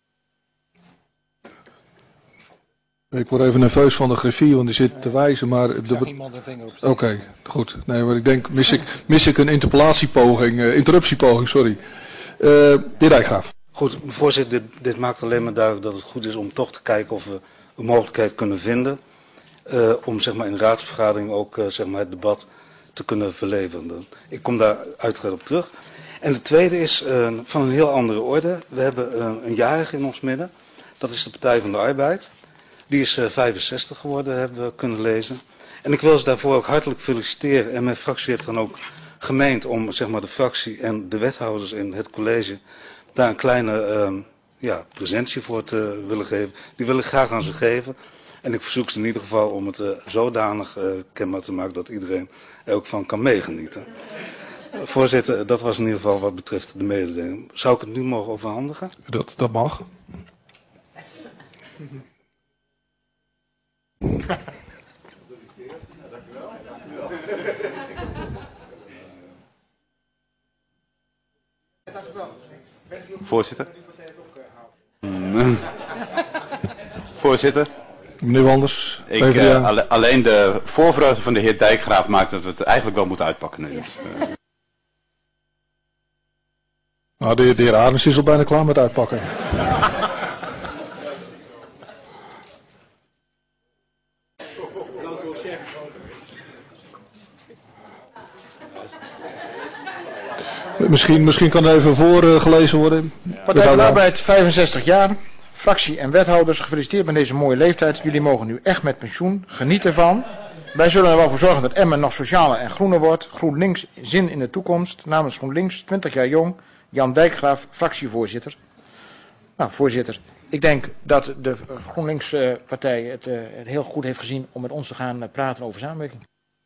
Ik word even nerveus van de griffier, want die zit te wijzen, maar... Ik zag iemand een vinger opsteken. Oké, okay, goed. Nee, maar ik denk, mis ik, mis ik een interpellatiepoging, uh, interruptiepoging, sorry. Uh, de Dijkgraaf. Goed, voorzitter, dit, dit maakt alleen maar duidelijk dat het goed is om toch te kijken of we een mogelijkheid kunnen vinden. Uh, om zeg maar in de raadsvergadering ook uh, zeg maar het debat te kunnen verleveren. Ik kom daar uiteraard op terug. En de tweede is uh, van een heel andere orde. We hebben uh, een jarige in ons midden. Dat is de Partij van de Arbeid. Die is uh, vijfenzestig geworden, hebben we kunnen lezen. En ik wil ze daarvoor ook hartelijk feliciteren. En mijn fractie heeft dan ook gemeend om zeg maar, de fractie en de wethouders in het college daar een kleine uh, ja, presentie voor te willen geven. Die wil ik graag aan ze geven. En ik verzoek ze in ieder geval om het uh, zodanig uh, kenbaar te maken dat iedereen er ook van kan meegenieten. Uh, voorzitter, dat was in ieder geval wat betreft de mededeling. Zou ik het nu mogen overhandigen? Dat, dat mag. Voorzitter. Voorzitter. Meneer Wanders. Ik, uh, alle, alleen de voorvreugde van de heer Dijkgraaf maakt dat we het eigenlijk wel moeten uitpakken nu. Uh. Nou, de, de heer Arends is al bijna klaar met uitpakken. Misschien, misschien kan er even voorgelezen uh, worden. Partij van de Arbeid, vijfenzestig jaar. Fractie en wethouders, gefeliciteerd met deze mooie leeftijd. Jullie mogen nu echt met pensioen. Geniet ervan. Wij zullen er wel voor zorgen dat Emmen nog socialer en groener wordt. GroenLinks, zin in de toekomst. Namens GroenLinks, twintig jaar jong. Jan Dijkgraaf, fractievoorzitter. Nou, voorzitter, ik denk dat de GroenLinks-partij het, uh, het heel goed heeft gezien om met ons te gaan uh, praten over samenwerking.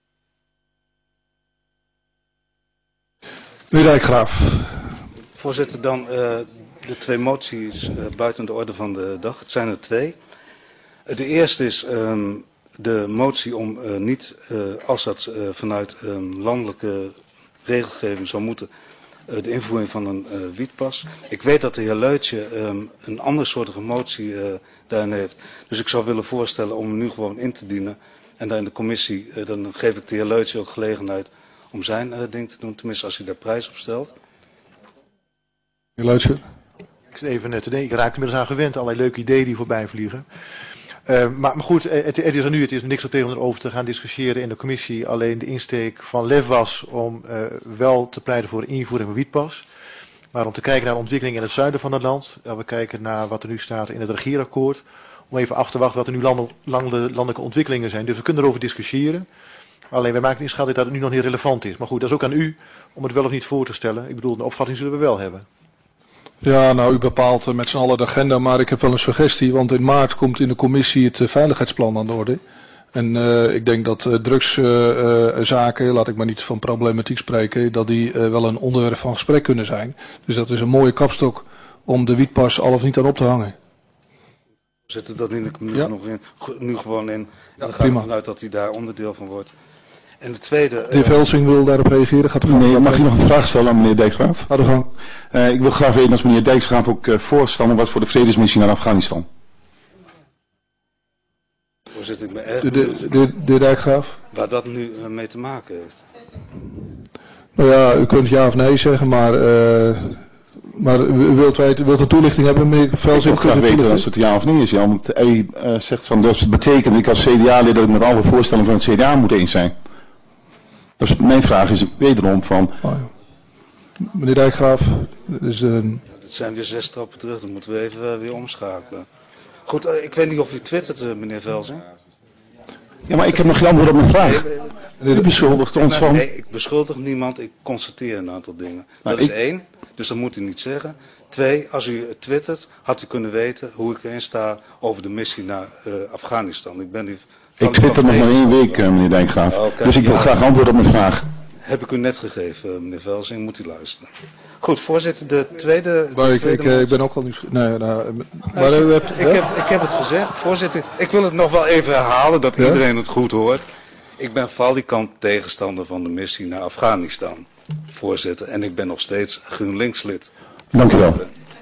Meneer Dijkgraaf. Voorzitter, dan uh, de twee moties uh, buiten de orde van de dag. Het zijn er twee. Uh, de eerste is um, de motie om uh, niet, uh, als dat uh, vanuit um, landelijke regelgeving zou moeten, uh, de invoering van een uh, wietpas. Ik weet dat de heer Luitje um, een andere soortige motie uh, daarin heeft. Dus ik zou willen voorstellen om hem nu gewoon in te dienen. En dan in de commissie, uh, dan geef ik de heer Luitje ook gelegenheid om zijn uh, ding te doen. Tenminste, als hij daar prijs op stelt. Heer Luitje. Ik zit even te denken, ik raak inmiddels aan gewend, allerlei leuke ideeën die voorbij vliegen. Uh, maar, maar goed, het, het is er nu, het is niks op tegen om erover te gaan discussiëren in de commissie. Alleen de insteek van Lef was om uh, wel te pleiten voor de invoering van wietpas. Maar om te kijken naar de ontwikkeling in het zuiden van het land. Uh, we kijken naar wat er nu staat in het regeerakkoord. Om even af te wachten wat er nu landen, landen, landelijke ontwikkelingen zijn. Dus we kunnen erover discussiëren. Alleen wij maken de inschatting dat het nu nog niet relevant is. Maar goed, dat is ook aan u om het wel of niet voor te stellen. Ik bedoel, de opvatting zullen we wel hebben. Ja, nou u bepaalt met z'n allen de agenda, maar ik heb wel een suggestie, want in maart komt in de commissie het uh, veiligheidsplan aan de orde. En uh, ik denk dat uh, drugszaken, uh, uh, laat ik maar niet van problematiek spreken, dat die uh, wel een onderwerp van gesprek kunnen zijn. Dus dat is een mooie kapstok om de wietpas al of niet aan op te hangen. Zetten dat in de commissie ja. nog in, nu gewoon in. Ja, we gaan ervan uit dat hij daar onderdeel van wordt. En de tweede... De heer Velsing wil daarop reageren. Gaat nee, mag je nog een vraag stellen aan meneer Dijkgraaf? Ga de gang. Uh, ik wil graag weten als meneer Dijkgraaf ook uh, voorstander was voor de vredesmissie naar Afghanistan. Voorzitter, ik ben erg de, de, de, de Dijkgraaf? Waar dat nu uh, mee te maken heeft. Nou ja, u kunt ja of nee zeggen, maar... Uh, maar u wilt, wij, wilt een toelichting hebben, meneer Velsing? Ik wil graag weten als het ja of nee is. Ja, want hij uh, zegt van, dus het betekent ik als C D A-lid dat ik met alle voorstellen van het C D A moet eens zijn. Dus mijn vraag is wederom van... Oh, ja. Meneer Dijkgraaf, dus, uh... dat zijn weer zes stappen terug, dan moeten we even uh, weer omschakelen. Goed, uh, ik weet niet of u twittert, uh, meneer Velsing. Ja, maar ik heb nog geen antwoord op mijn vraag. U beschuldigt ons van... Nee, ik beschuldig niemand, ik constateer een aantal dingen. Dat is één, dus dat moet u niet zeggen. Twee, als u twittert, had u kunnen weten hoe ik erin sta over de missie naar uh, Afghanistan. Ik ben die... Ik twitter nog maar één week, uh, meneer Dijkgraaf. Oh, dus ik wil ja, graag antwoord op mijn vraag. Heb ik u net gegeven, meneer Velsing, moet u luisteren. Goed, voorzitter, de tweede... Maar de ik, tweede ik, ik ben ook wel nieuwsgierig. Nee, nou, maar nou, u ik, hebt, ik, ja? heb, ik heb het gezegd. Voorzitter, ik wil het nog wel even herhalen, dat ja? iedereen het goed hoort. Ik ben valikant tegenstander van de missie naar Afghanistan, voorzitter. En ik ben nog steeds GroenLinks lid. Dank u wel.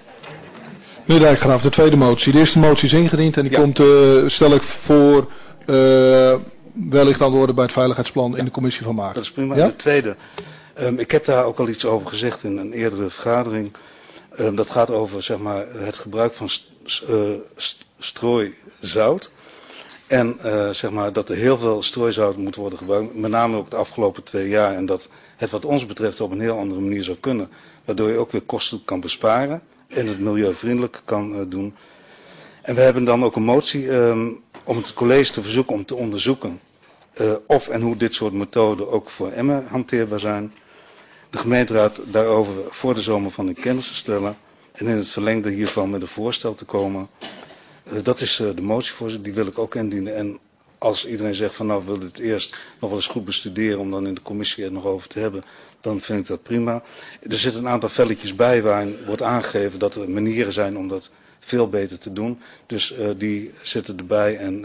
Meneer Dijkgraaf, de tweede motie. De eerste motie is ingediend en die ja. komt, uh, stel ik voor... Uh, wellicht aan de orde bij het veiligheidsplan ja. in de commissie van maart. Dat is prima. Ja? De tweede, um, ik heb daar ook al iets over gezegd in een eerdere vergadering. Um, dat gaat over zeg maar, het gebruik van st uh, st strooizout. En uh, zeg maar, dat er heel veel strooizout moet worden gebruikt. Met name ook de afgelopen twee jaar. En dat het wat ons betreft op een heel andere manier zou kunnen. Waardoor je ook weer kosten kan besparen. En het milieuvriendelijk kan uh, doen. En we hebben dan ook een motie um, om het college te verzoeken om te onderzoeken uh, of en hoe dit soort methoden ook voor Emmen hanteerbaar zijn. De gemeenteraad daarover voor de zomer van in kennis te stellen en in het verlengde hiervan met een voorstel te komen. Uh, dat is uh, de motie, voorzitter, die wil ik ook indienen. En als iedereen zegt van nou, we willen het eerst nog wel eens goed bestuderen om dan in de commissie er nog over te hebben, dan vind ik dat prima. Er zitten een aantal velletjes bij waarin wordt aangegeven dat er manieren zijn om dat veel beter te doen. Dus uh, die zitten erbij en uh,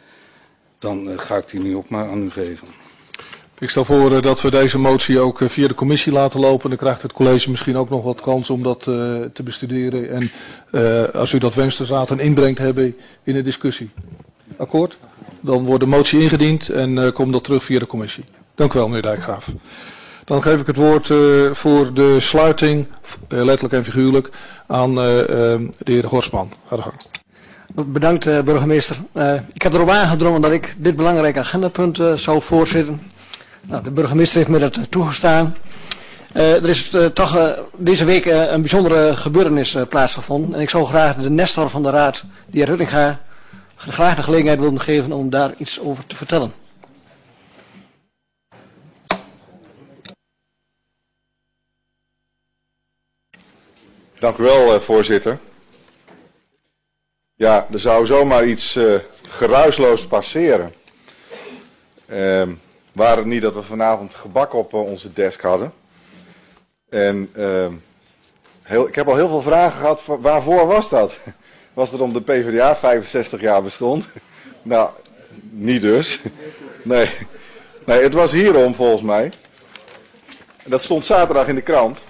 dan uh, ga ik die nu ook maar aan u geven. Ik stel voor uh, dat we deze motie ook uh, via de commissie laten lopen. Dan krijgt het college misschien ook nog wat kans om dat uh, te bestuderen. En uh, als u dat wenst, de raad een inbreng te hebben in de discussie. Akkoord? Dan wordt de motie ingediend en uh, komt dat terug via de commissie. Dank u wel, meneer Dijkgraaf. Dan geef ik het woord uh, voor de sluiting, uh, letterlijk en figuurlijk, aan uh, uh, de heer Gorsman. Ga de gang. Bedankt, uh, burgemeester. Uh, ik heb erop aangedrongen dat ik dit belangrijke agendapunt uh, zou voorzitten. Nou, de burgemeester heeft me dat uh, toegestaan. Uh, er is uh, toch uh, deze week uh, een bijzondere gebeurtenis uh, plaatsgevonden. En ik zou graag de Nestor van de Raad, de heer Ruttinga, graag de gelegenheid willen geven om daar iets over te vertellen. Dank u wel, voorzitter. Ja, er zou zomaar iets uh, geruisloos passeren. Uh, waar het niet dat we vanavond gebak op uh, onze desk hadden. En uh, heel, ik heb al heel veel vragen gehad, waarvoor was dat? Was het om de P v d A vijfenzestig jaar bestond? Nou, niet dus. Nee. Nee, het was hierom volgens mij. Dat stond zaterdag in de krant.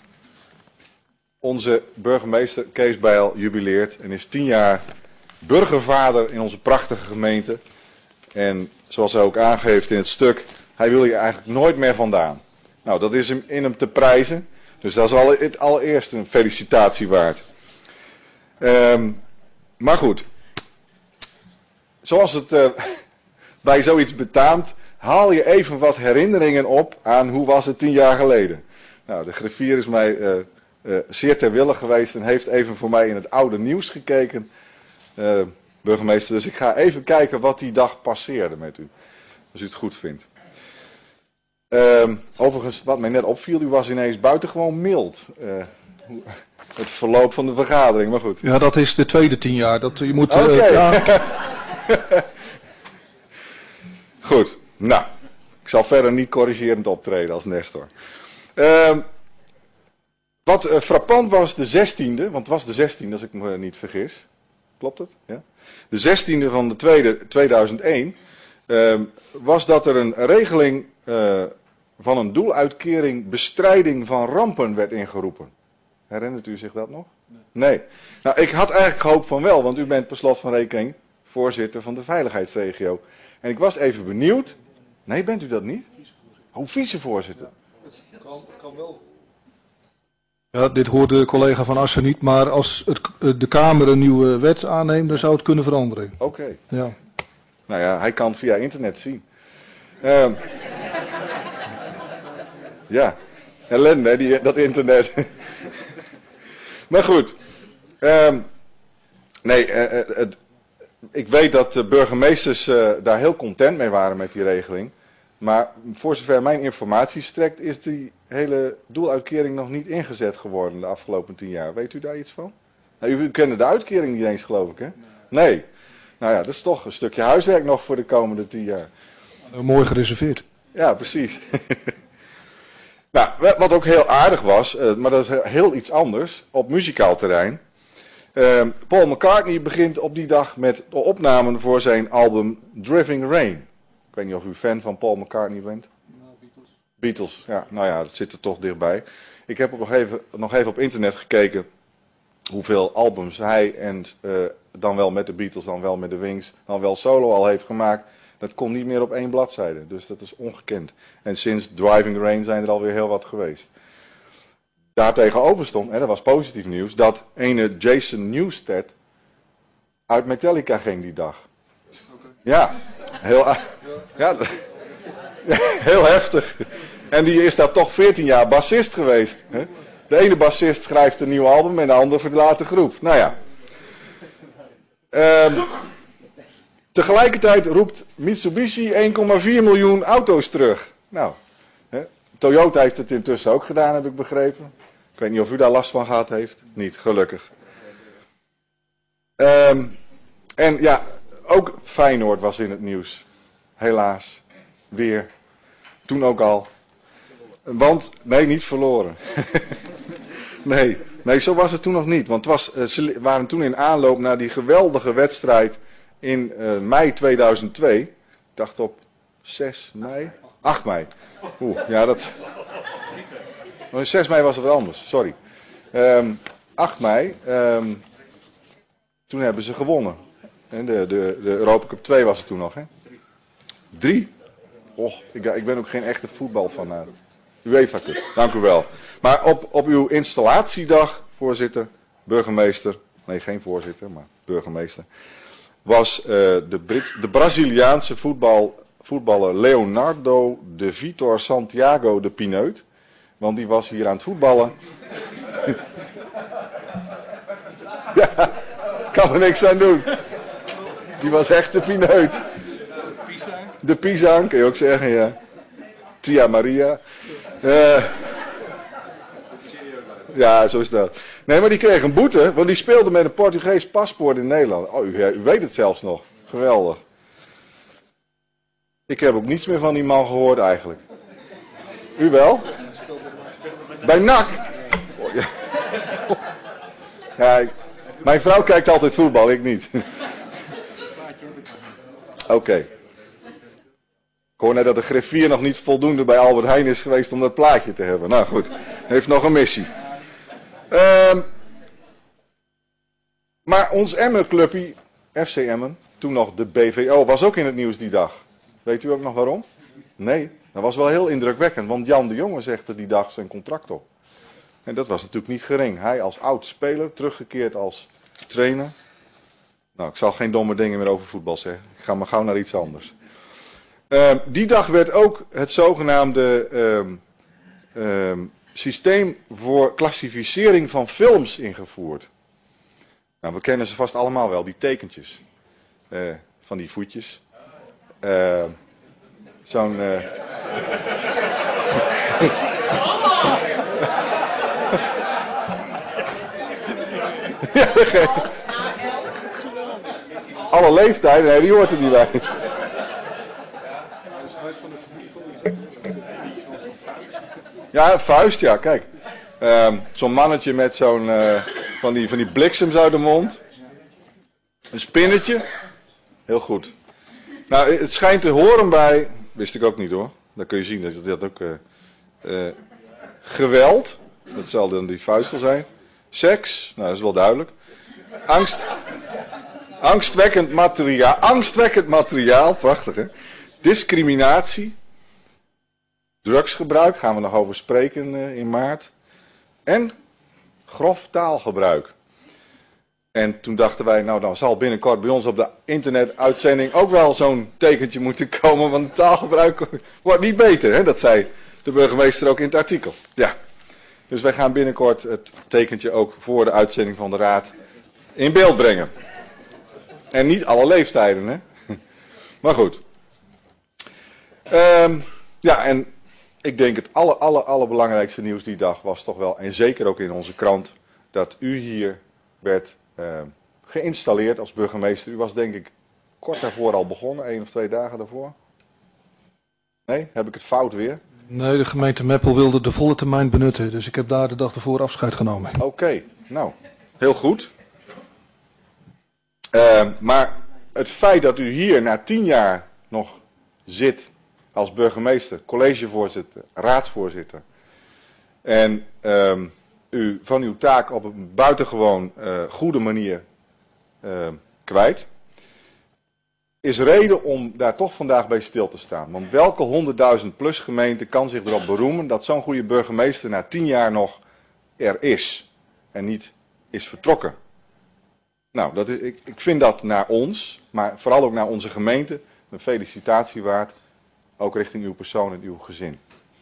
Onze burgemeester Kees Bijl jubileert en is tien jaar burgervader in onze prachtige gemeente. En zoals hij ook aangeeft in het stuk, hij wil hier eigenlijk nooit meer vandaan. Nou, dat is hem in hem te prijzen. Dus dat is al het allereerst een felicitatie waard. Um, maar goed. Zoals het uh, bij zoiets betaamt, haal je even wat herinneringen op aan hoe was het tien jaar geleden. Nou, de griffier is mij uh, uh, zeer ter wille geweest en heeft even voor mij in het oude nieuws gekeken, uh, burgemeester. Dus ik ga even kijken wat die dag passeerde met u, als u het goed vindt. Uh, overigens, wat mij net opviel, u was ineens buitengewoon mild. Uh, het verloop van de vergadering, maar goed. Ja, dat is de tweede tien jaar. Dat, je moet, Oké. uh, ja. Goed, nou, ik zal verder niet corrigerend optreden als Nestor. Uh, wat uh, frappant was de zestiende, want het was de zestiende als ik me niet vergis. Klopt het? Ja? De zestiende van de tweede, tweeduizend één uh, was dat er een regeling uh, van een doeluitkering bestrijding van rampen werd ingeroepen. Herinnert u zich dat nog? Nee. nee. Nou, ik had eigenlijk hoop van wel, want u bent per slot van rekening voorzitter van de veiligheidsregio. En ik was even benieuwd. Nee, bent u dat niet? Hoe vicevoorzitter? Kan, kan wel. Ja, dit hoort de collega van Assen niet, maar als het, de Kamer een nieuwe wet aanneemt, dan zou het kunnen veranderen. Oké. Okay. Ja. Nou ja, hij kan via internet zien. Uh, ja, ellende, hè, die, dat internet. Maar goed. Uh, nee, uh, uh, uh, ik weet dat de burgemeesters uh, daar heel content mee waren met die regeling. Maar voor zover mijn informatie strekt, is die hele doeluitkering nog niet ingezet geworden de afgelopen tien jaar. Weet u daar iets van? Nou, u, u kende de uitkering niet eens, geloof ik, hè? Nee. nee. Nou ja, dat is toch een stukje huiswerk nog voor de komende tien jaar. Uh, mooi gereserveerd. Ja, precies. Nou, wat ook heel aardig was, uh, maar dat is heel iets anders, op muzikaal terrein. Uh, Paul McCartney begint op die dag met de opnamen voor zijn album Driving Rain. Ik weet niet of u fan van Paul McCartney bent. Nou, Beatles. Beatles, ja, nou ja, dat zit er toch dichtbij. Ik heb ook nog even, nog even op internet gekeken hoeveel albums hij en uh, dan wel met de Beatles, dan wel met de Wings, dan wel solo al heeft gemaakt. Dat komt niet meer op één bladzijde, dus dat is ongekend. En sinds Driving Rain zijn er alweer heel wat geweest. Daartegenover stond, en dat was positief nieuws, dat ene Jason Newsted uit Metallica ging die dag. Ja, heel, ja, heel heftig. En die is daar toch veertien jaar bassist geweest. Hè? De ene bassist schrijft een nieuw album en de andere verlaat de groep. Nou ja. Um, tegelijkertijd roept Mitsubishi één komma vier miljoen auto's terug. Nou, hè? Toyota heeft het intussen ook gedaan, heb ik begrepen. Ik weet niet of u daar last van gehad heeft. Niet, gelukkig. Um, en ja, ook Feyenoord was in het nieuws. Helaas. Weer. Toen ook al. Want, nee, niet verloren. nee, nee, zo was het toen nog niet. Want het was, ze waren toen in aanloop naar die geweldige wedstrijd in uh, mei tweeduizend twee. Ik dacht op zes mei. acht mei. Oeh, ja dat... Oh, zes mei was het wel anders, sorry. Um, acht mei. Um, toen hebben ze gewonnen. De, de, de Europa Cup twee was het toen nog, hè? Drie? Och, ik, ik ben ook geen echte voetbalfanaat. UEFA Cup, dank u wel. Maar op, op uw installatiedag, voorzitter, burgemeester, nee geen voorzitter, maar burgemeester, was uh, de, Brit, de Braziliaanse voetbal, voetballer Leonardo de Vitor Santiago de Pineut. Want die was hier aan het voetballen. Ja, kan er niks aan doen. Die was echt de pineut. De pisang, kun je ook zeggen, ja. Tia Maria. Uh, Ja, zo is dat. Nee, maar die kreeg een boete, want die speelde met een Portugees paspoort in Nederland. Oh, u, u weet het zelfs nog. Geweldig. Ik heb ook niets meer van die man gehoord eigenlijk. U wel? Bij N A C. Oh, ja. Ja, ik, mijn vrouw kijkt altijd voetbal, ik niet. Oké. Okay. Ik hoor net dat de griffier nog niet voldoende bij Albert Heijn is geweest om dat plaatje te hebben. Nou goed, heeft nog een missie. Uh, maar ons Emmen-clubje, F C Emmen, toen nog de B V O, was ook in het nieuws die dag. Weet u ook nog waarom? Nee, dat was wel heel indrukwekkend, want Jan de Jonge zegde die dag zijn contract op. En dat was natuurlijk niet gering. Hij als oud speler, teruggekeerd als trainer. Nou, ik zal geen domme dingen meer over voetbal zeggen. Ik ga maar gauw naar iets anders. Uh, die dag werd ook het zogenaamde uh, uh, systeem voor klassificering van films ingevoerd. Nou, we kennen ze vast allemaal wel, die tekentjes. Uh, van die voetjes. Uh, Zo'n... Uh... ja, alle leeftijden, nee, die hoort er niet bij. Ja, een vuist, ja, kijk. Uh, zo'n mannetje met zo'n, uh, van, die, van die bliksems uit de mond. Een spinnetje. Heel goed. Nou, het schijnt te horen bij, wist ik ook niet hoor. Dan kun je zien dat dat ook uh, uh, geweld, dat zal dan die vuist wel zijn. Seks, nou dat is wel duidelijk. Angst, angstwekkend materiaal, angstwekkend materiaal, prachtig hè. Discriminatie. Drugsgebruik, gaan we nog over spreken uh, in maart. En grof taalgebruik. En toen dachten wij, nou dan zal binnenkort bij ons op de internetuitzending ook wel zo'n tekentje moeten komen, want het taalgebruik wordt niet beter. Hè? Dat zei de burgemeester ook in het artikel. Ja. Dus wij gaan binnenkort het tekentje ook voor de uitzending van de Raad in beeld brengen. En niet alle leeftijden, hè. Maar goed. Um, ja, en ik denk het aller, aller, allerbelangrijkste nieuws die dag was toch wel, en zeker ook in onze krant, dat u hier werd uh, geïnstalleerd als burgemeester. U was denk ik kort daarvoor al begonnen, één of twee dagen daarvoor. Nee, heb ik het fout weer? Nee, de gemeente Meppel wilde de volle termijn benutten, dus ik heb daar de dag ervoor afscheid genomen. Oké, okay, nou, heel goed. Uh, maar het feit dat u hier na tien jaar nog zit als burgemeester, collegevoorzitter, raadsvoorzitter en um, u van uw taak op een buitengewoon uh, goede manier uh, kwijt, is reden om daar toch vandaag bij stil te staan. Want welke honderdduizend plus gemeente kan zich erop beroemen dat zo'n goede burgemeester na tien jaar nog er is en niet is vertrokken? Nou, dat is, ik, ik vind dat naar ons, maar vooral ook naar onze gemeente, een felicitatie waard, ook richting uw persoon en uw gezin.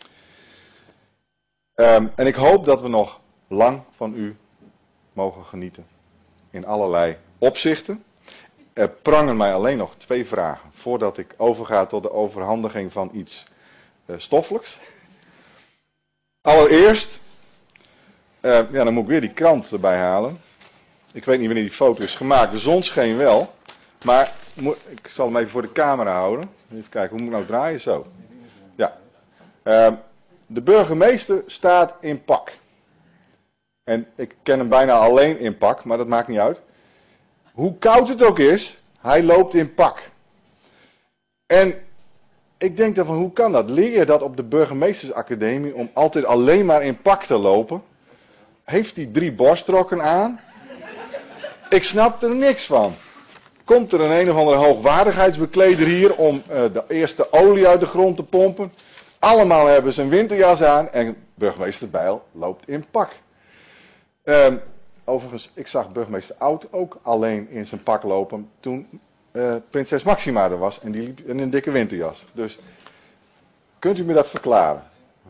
Um, en ik hoop dat we nog lang van u mogen genieten in allerlei opzichten. Er prangen mij alleen nog twee vragen voordat ik overga tot de overhandiging van iets uh, stoffelijks. Allereerst, uh, ja, dan moet ik weer die krant erbij halen. Ik weet niet wanneer die foto is gemaakt. De zon scheen wel, maar ik zal hem even voor de camera houden. Even kijken, hoe moet ik nou draaien? Zo. Ja. Uh, de burgemeester staat in pak. En ik ken hem bijna alleen in pak, maar dat maakt niet uit. Hoe koud het ook is, hij loopt in pak. En ik denk dan van, hoe kan dat? Leer je dat op de burgemeestersacademie om altijd alleen maar in pak te lopen? Heeft hij drie borstrokken aan? Ik snap er niks van. Komt er een een of andere hoogwaardigheidsbekleder hier om uh, de eerste olie uit de grond te pompen? Allemaal hebben ze een winterjas aan en burgemeester Bijl loopt in pak. Uh, overigens, ik zag burgemeester Oud ook alleen in zijn pak lopen toen uh, prinses Maxima er was en die liep in een dikke winterjas. Dus kunt u me dat verklaren?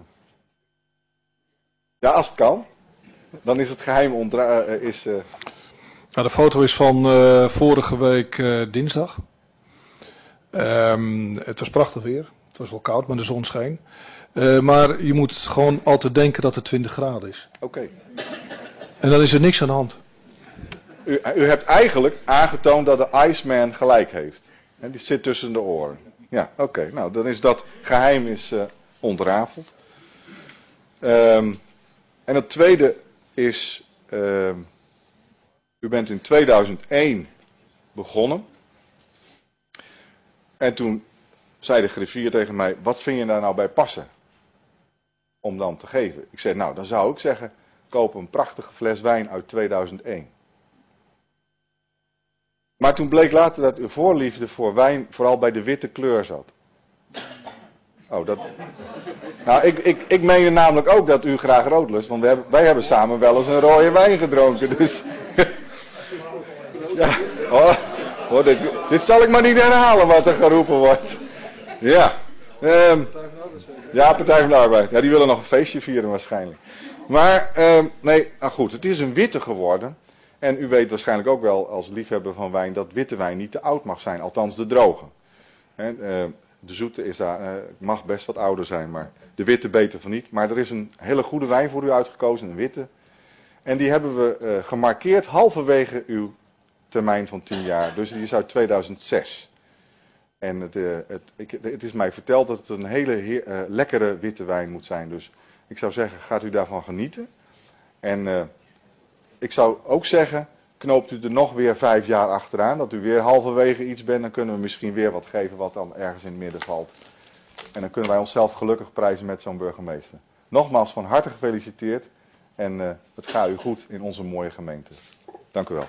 Ja, als het kan. Dan is het geheim ondra- uh, is... Uh... Nou, de foto is van uh, vorige week uh, dinsdag. Um, het was prachtig weer. Het was wel koud, maar de zon scheen. Uh, maar je moet gewoon altijd denken dat het twintig graden is. Oké. Okay. En dan is er niks aan de hand. U, u hebt eigenlijk aangetoond dat de Iceman gelijk heeft. En die zit tussen de oren. Ja, oké. Okay. Nou, dan is dat geheim is uh, ontrafeld. Um, en het tweede is, uh, u bent in tweeduizend één begonnen. En toen zei de griffier tegen mij, wat vind je daar nou bij passen? Om dan te geven. Ik zei, nou, dan zou ik zeggen, koop een prachtige fles wijn uit tweeduizend één. Maar toen bleek later dat uw voorliefde voor wijn vooral bij de witte kleur zat. Oh, dat... Nou, ik, ik, ik meende namelijk ook dat u graag rood lust, want we hebben, wij hebben samen wel eens een rode wijn gedronken, dus... ja, oh, oh, dit, dit zal ik maar niet herhalen wat er geroepen wordt. Ja, um, ja, Partij van de Arbeid. Ja, die willen nog een feestje vieren waarschijnlijk. Maar, um, nee, nou goed, het is een witte geworden. En u weet waarschijnlijk ook wel als liefhebber van wijn dat witte wijn niet te oud mag zijn, althans de droge. En, uh, de zoete is daar, uh, mag best wat ouder zijn, maar de witte beter van niet. Maar er is een hele goede wijn voor u uitgekozen, een witte. En die hebben we uh, gemarkeerd halverwege uw termijn van tien jaar. Dus die is uit tweeduizend zes. En het, uh, het, ik, het is mij verteld dat het een hele heer, uh, lekkere witte wijn moet zijn. Dus ik zou zeggen, gaat u daarvan genieten. En uh, ik zou ook zeggen, knoopt u er nog weer vijf jaar achteraan. Dat u weer halverwege iets bent. Dan kunnen we misschien weer wat geven wat dan ergens in het midden valt. En dan kunnen wij onszelf gelukkig prijzen met zo'n burgemeester. Nogmaals van harte gefeliciteerd. En uh, het gaat u goed in onze mooie gemeente. Dank u wel.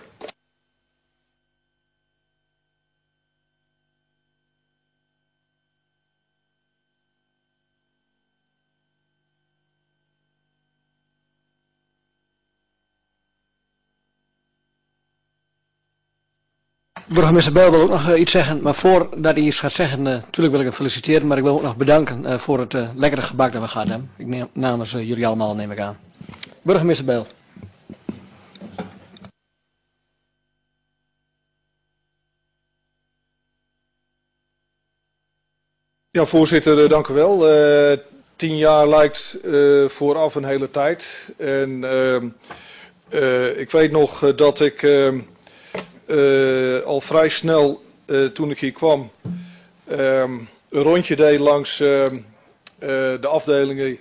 Burgemeester Bijl wil ook nog uh, iets zeggen, maar voordat hij iets gaat zeggen, uh, natuurlijk wil ik hem feliciteren, maar ik wil ook nog bedanken uh, voor het uh, lekkere gebak dat we gehad hebben. Ik neem, namens uh, jullie allemaal neem ik aan. Burgemeester Bijl. Ja, voorzitter, dank u wel. Uh, tien jaar lijkt uh, vooraf een hele tijd. En uh, uh, ik weet nog uh, dat ik uh, uh, al vrij snel, uh, toen ik hier kwam, uh, een rondje deed langs uh, uh, de afdelingen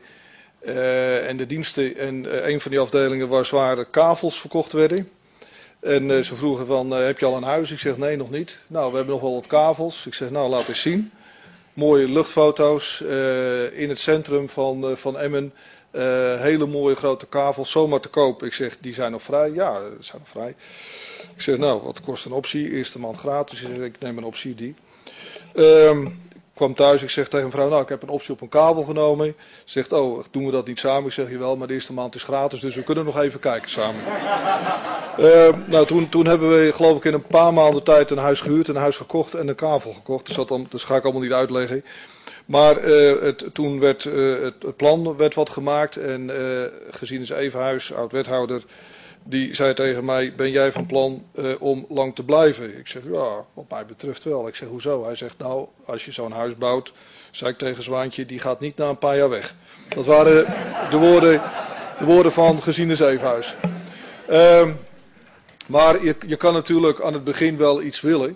uh, en de diensten. En uh, een van die afdelingen was waar kavels verkocht werden. En uh, ze vroegen van, uh, heb je al een huis? Ik zeg, nee, nog niet. Nou, we hebben nog wel wat kavels. Ik zeg, nou, laat eens zien. Mooie luchtfoto's uh, in het centrum van, uh, van Emmen. Uh, hele mooie grote kavels, zomaar te koop. Ik zeg, die zijn nog vrij? Ja, die zijn nog vrij. Ik zeg, nou, wat kost een optie? Eerste maand gratis. Ik zeg, ik neem een optie die. Um, ik kwam thuis, ik zeg tegen mijn vrouw, nou, ik heb een optie op een kabel genomen. Ze zegt, oh, doen we dat niet samen? Ik zeg, jawel, maar de eerste maand is gratis, dus we kunnen nog even kijken samen. Uh, nou, toen, toen hebben we, geloof ik, in een paar maanden tijd een huis gehuurd, een huis gekocht en een kavel gekocht. Dus dat, dan, dat ga ik allemaal niet uitleggen. Maar uh, het, toen werd uh, het, het plan werd wat gemaakt en uh, Gesines Evenhuis, oud-wethouder, die zei tegen mij, ben jij van plan uh, om lang te blijven? Ik zeg, ja, wat mij betreft wel. Ik zeg, hoezo? Hij zegt, nou, als je zo'n huis bouwt, zei ik tegen Zwaantje, die gaat niet na een paar jaar weg. Dat waren de woorden, de woorden van Gesines Evenhuis. Uh, maar je, je kan natuurlijk aan het begin wel iets willen.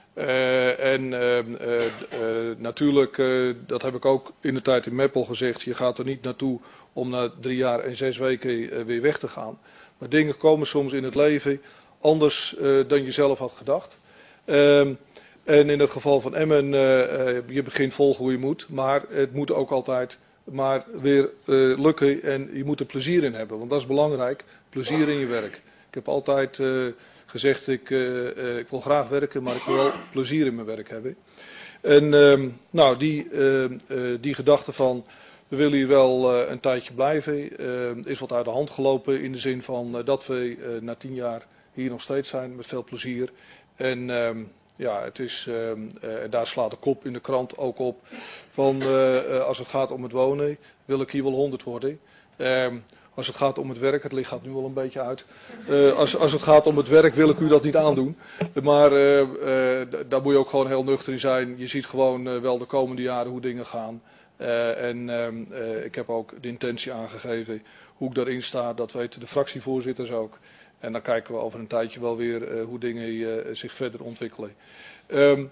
Uh, en uh, uh, uh, natuurlijk, uh, dat heb ik ook in de tijd in Meppel gezegd, je gaat er niet naartoe om na drie jaar en zes weken uh, weer weg te gaan. Maar dingen komen soms in het leven anders uh, dan je zelf had gedacht. Uh, en in het geval van Emmen, uh, uh, je begint volgen hoe je moet, maar het moet ook altijd maar weer uh, lukken en je moet er plezier in hebben. Want dat is belangrijk, plezier in je werk. Ik heb altijd uh, gezegd, ik, uh, uh, ik wil graag werken, maar ik wil wel plezier in mijn werk hebben. En uh, nou, die, uh, uh, die gedachte van, we willen hier wel uh, een tijdje blijven, uh, is wat uit de hand gelopen in de zin van uh, dat we uh, na tien jaar hier nog steeds zijn met veel plezier. En uh, ja, het is, uh, uh, daar slaat de kop in de krant ook op. Van uh, uh, als het gaat om het wonen, wil ik hier wel honderd worden. Uh, als het gaat om het werk, het licht gaat nu wel een beetje uit. Uh, als, als het gaat om het werk wil ik u dat niet aandoen. Maar uh, uh, daar moet je ook gewoon heel nuchter in zijn. Je ziet gewoon uh, wel de komende jaren hoe dingen gaan. Uh, en uh, uh, ik heb ook de intentie aangegeven hoe ik daarin sta. Dat weten de fractievoorzitters ook. En dan kijken we over een tijdje wel weer uh, hoe dingen uh, zich verder ontwikkelen. Um,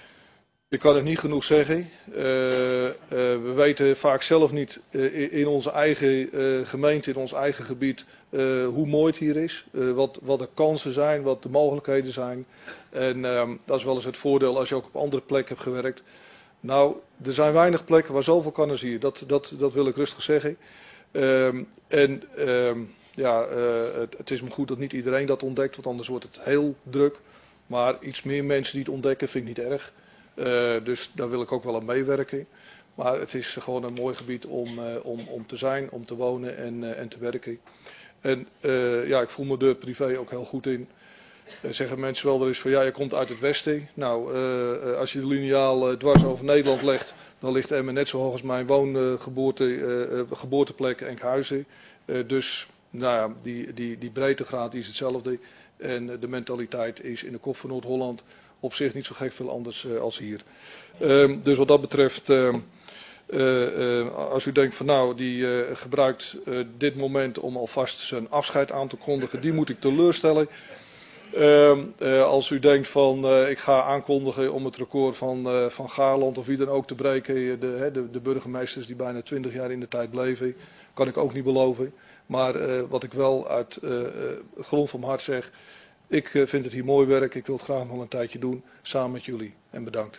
ik kan het niet genoeg zeggen. Uh, uh, we weten vaak zelf niet uh, in onze eigen uh, gemeente, in ons eigen gebied, uh, hoe mooi het hier is. Uh, wat, wat de kansen zijn, wat de mogelijkheden zijn. En um, dat is wel eens het voordeel als je ook op andere plekken hebt gewerkt. Nou, er zijn weinig plekken waar zoveel kan als hier. Dat, dat, dat wil ik rustig zeggen. Um, en um, ja, uh, het, het is maar goed dat niet iedereen dat ontdekt, want anders wordt het heel druk. Maar iets meer mensen die het ontdekken vind ik niet erg. Uh, dus daar wil ik ook wel aan meewerken. Maar het is gewoon een mooi gebied om, uh, om, om te zijn, om te wonen en, uh, en te werken. En uh, ja, ik voel me er privé ook heel goed in. Uh, zeggen mensen wel er is van ja, je komt uit het westen. Nou, uh, als je de liniaal uh, dwars over Nederland legt, dan ligt Emmen net zo hoog als mijn woongeboorte, uh, uh, geboorteplek Enkhuizen. Uh, dus nou ja, die, die, die breedtegraad is hetzelfde. En uh, de mentaliteit is in de kop van Noord-Holland op zich niet zo gek veel anders uh, als hier. Uh, dus wat dat betreft, uh, uh, uh, als u denkt van nou, die uh, gebruikt uh, dit moment om alvast zijn afscheid aan te kondigen, die moet ik teleurstellen. Uh, uh, als u denkt van uh, ik ga aankondigen om het record van, uh, van Gaarland of wie dan ook te breken, de, de, de burgemeesters die bijna twintig jaar in de tijd bleven, kan ik ook niet beloven. Maar uh, wat ik wel uit uh, uh, grond van mijn hart zeg, ik uh, vind het hier mooi werk, ik wil het graag nog een tijdje doen, samen met jullie. En bedankt.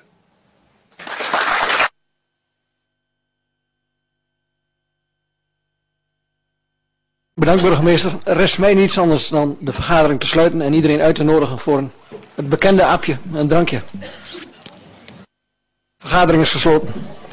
Bedankt burgemeester. Er rest mij niets anders dan de vergadering te sluiten en iedereen uit te nodigen voor een, het bekende apje, een drankje. Vergadering is gesloten.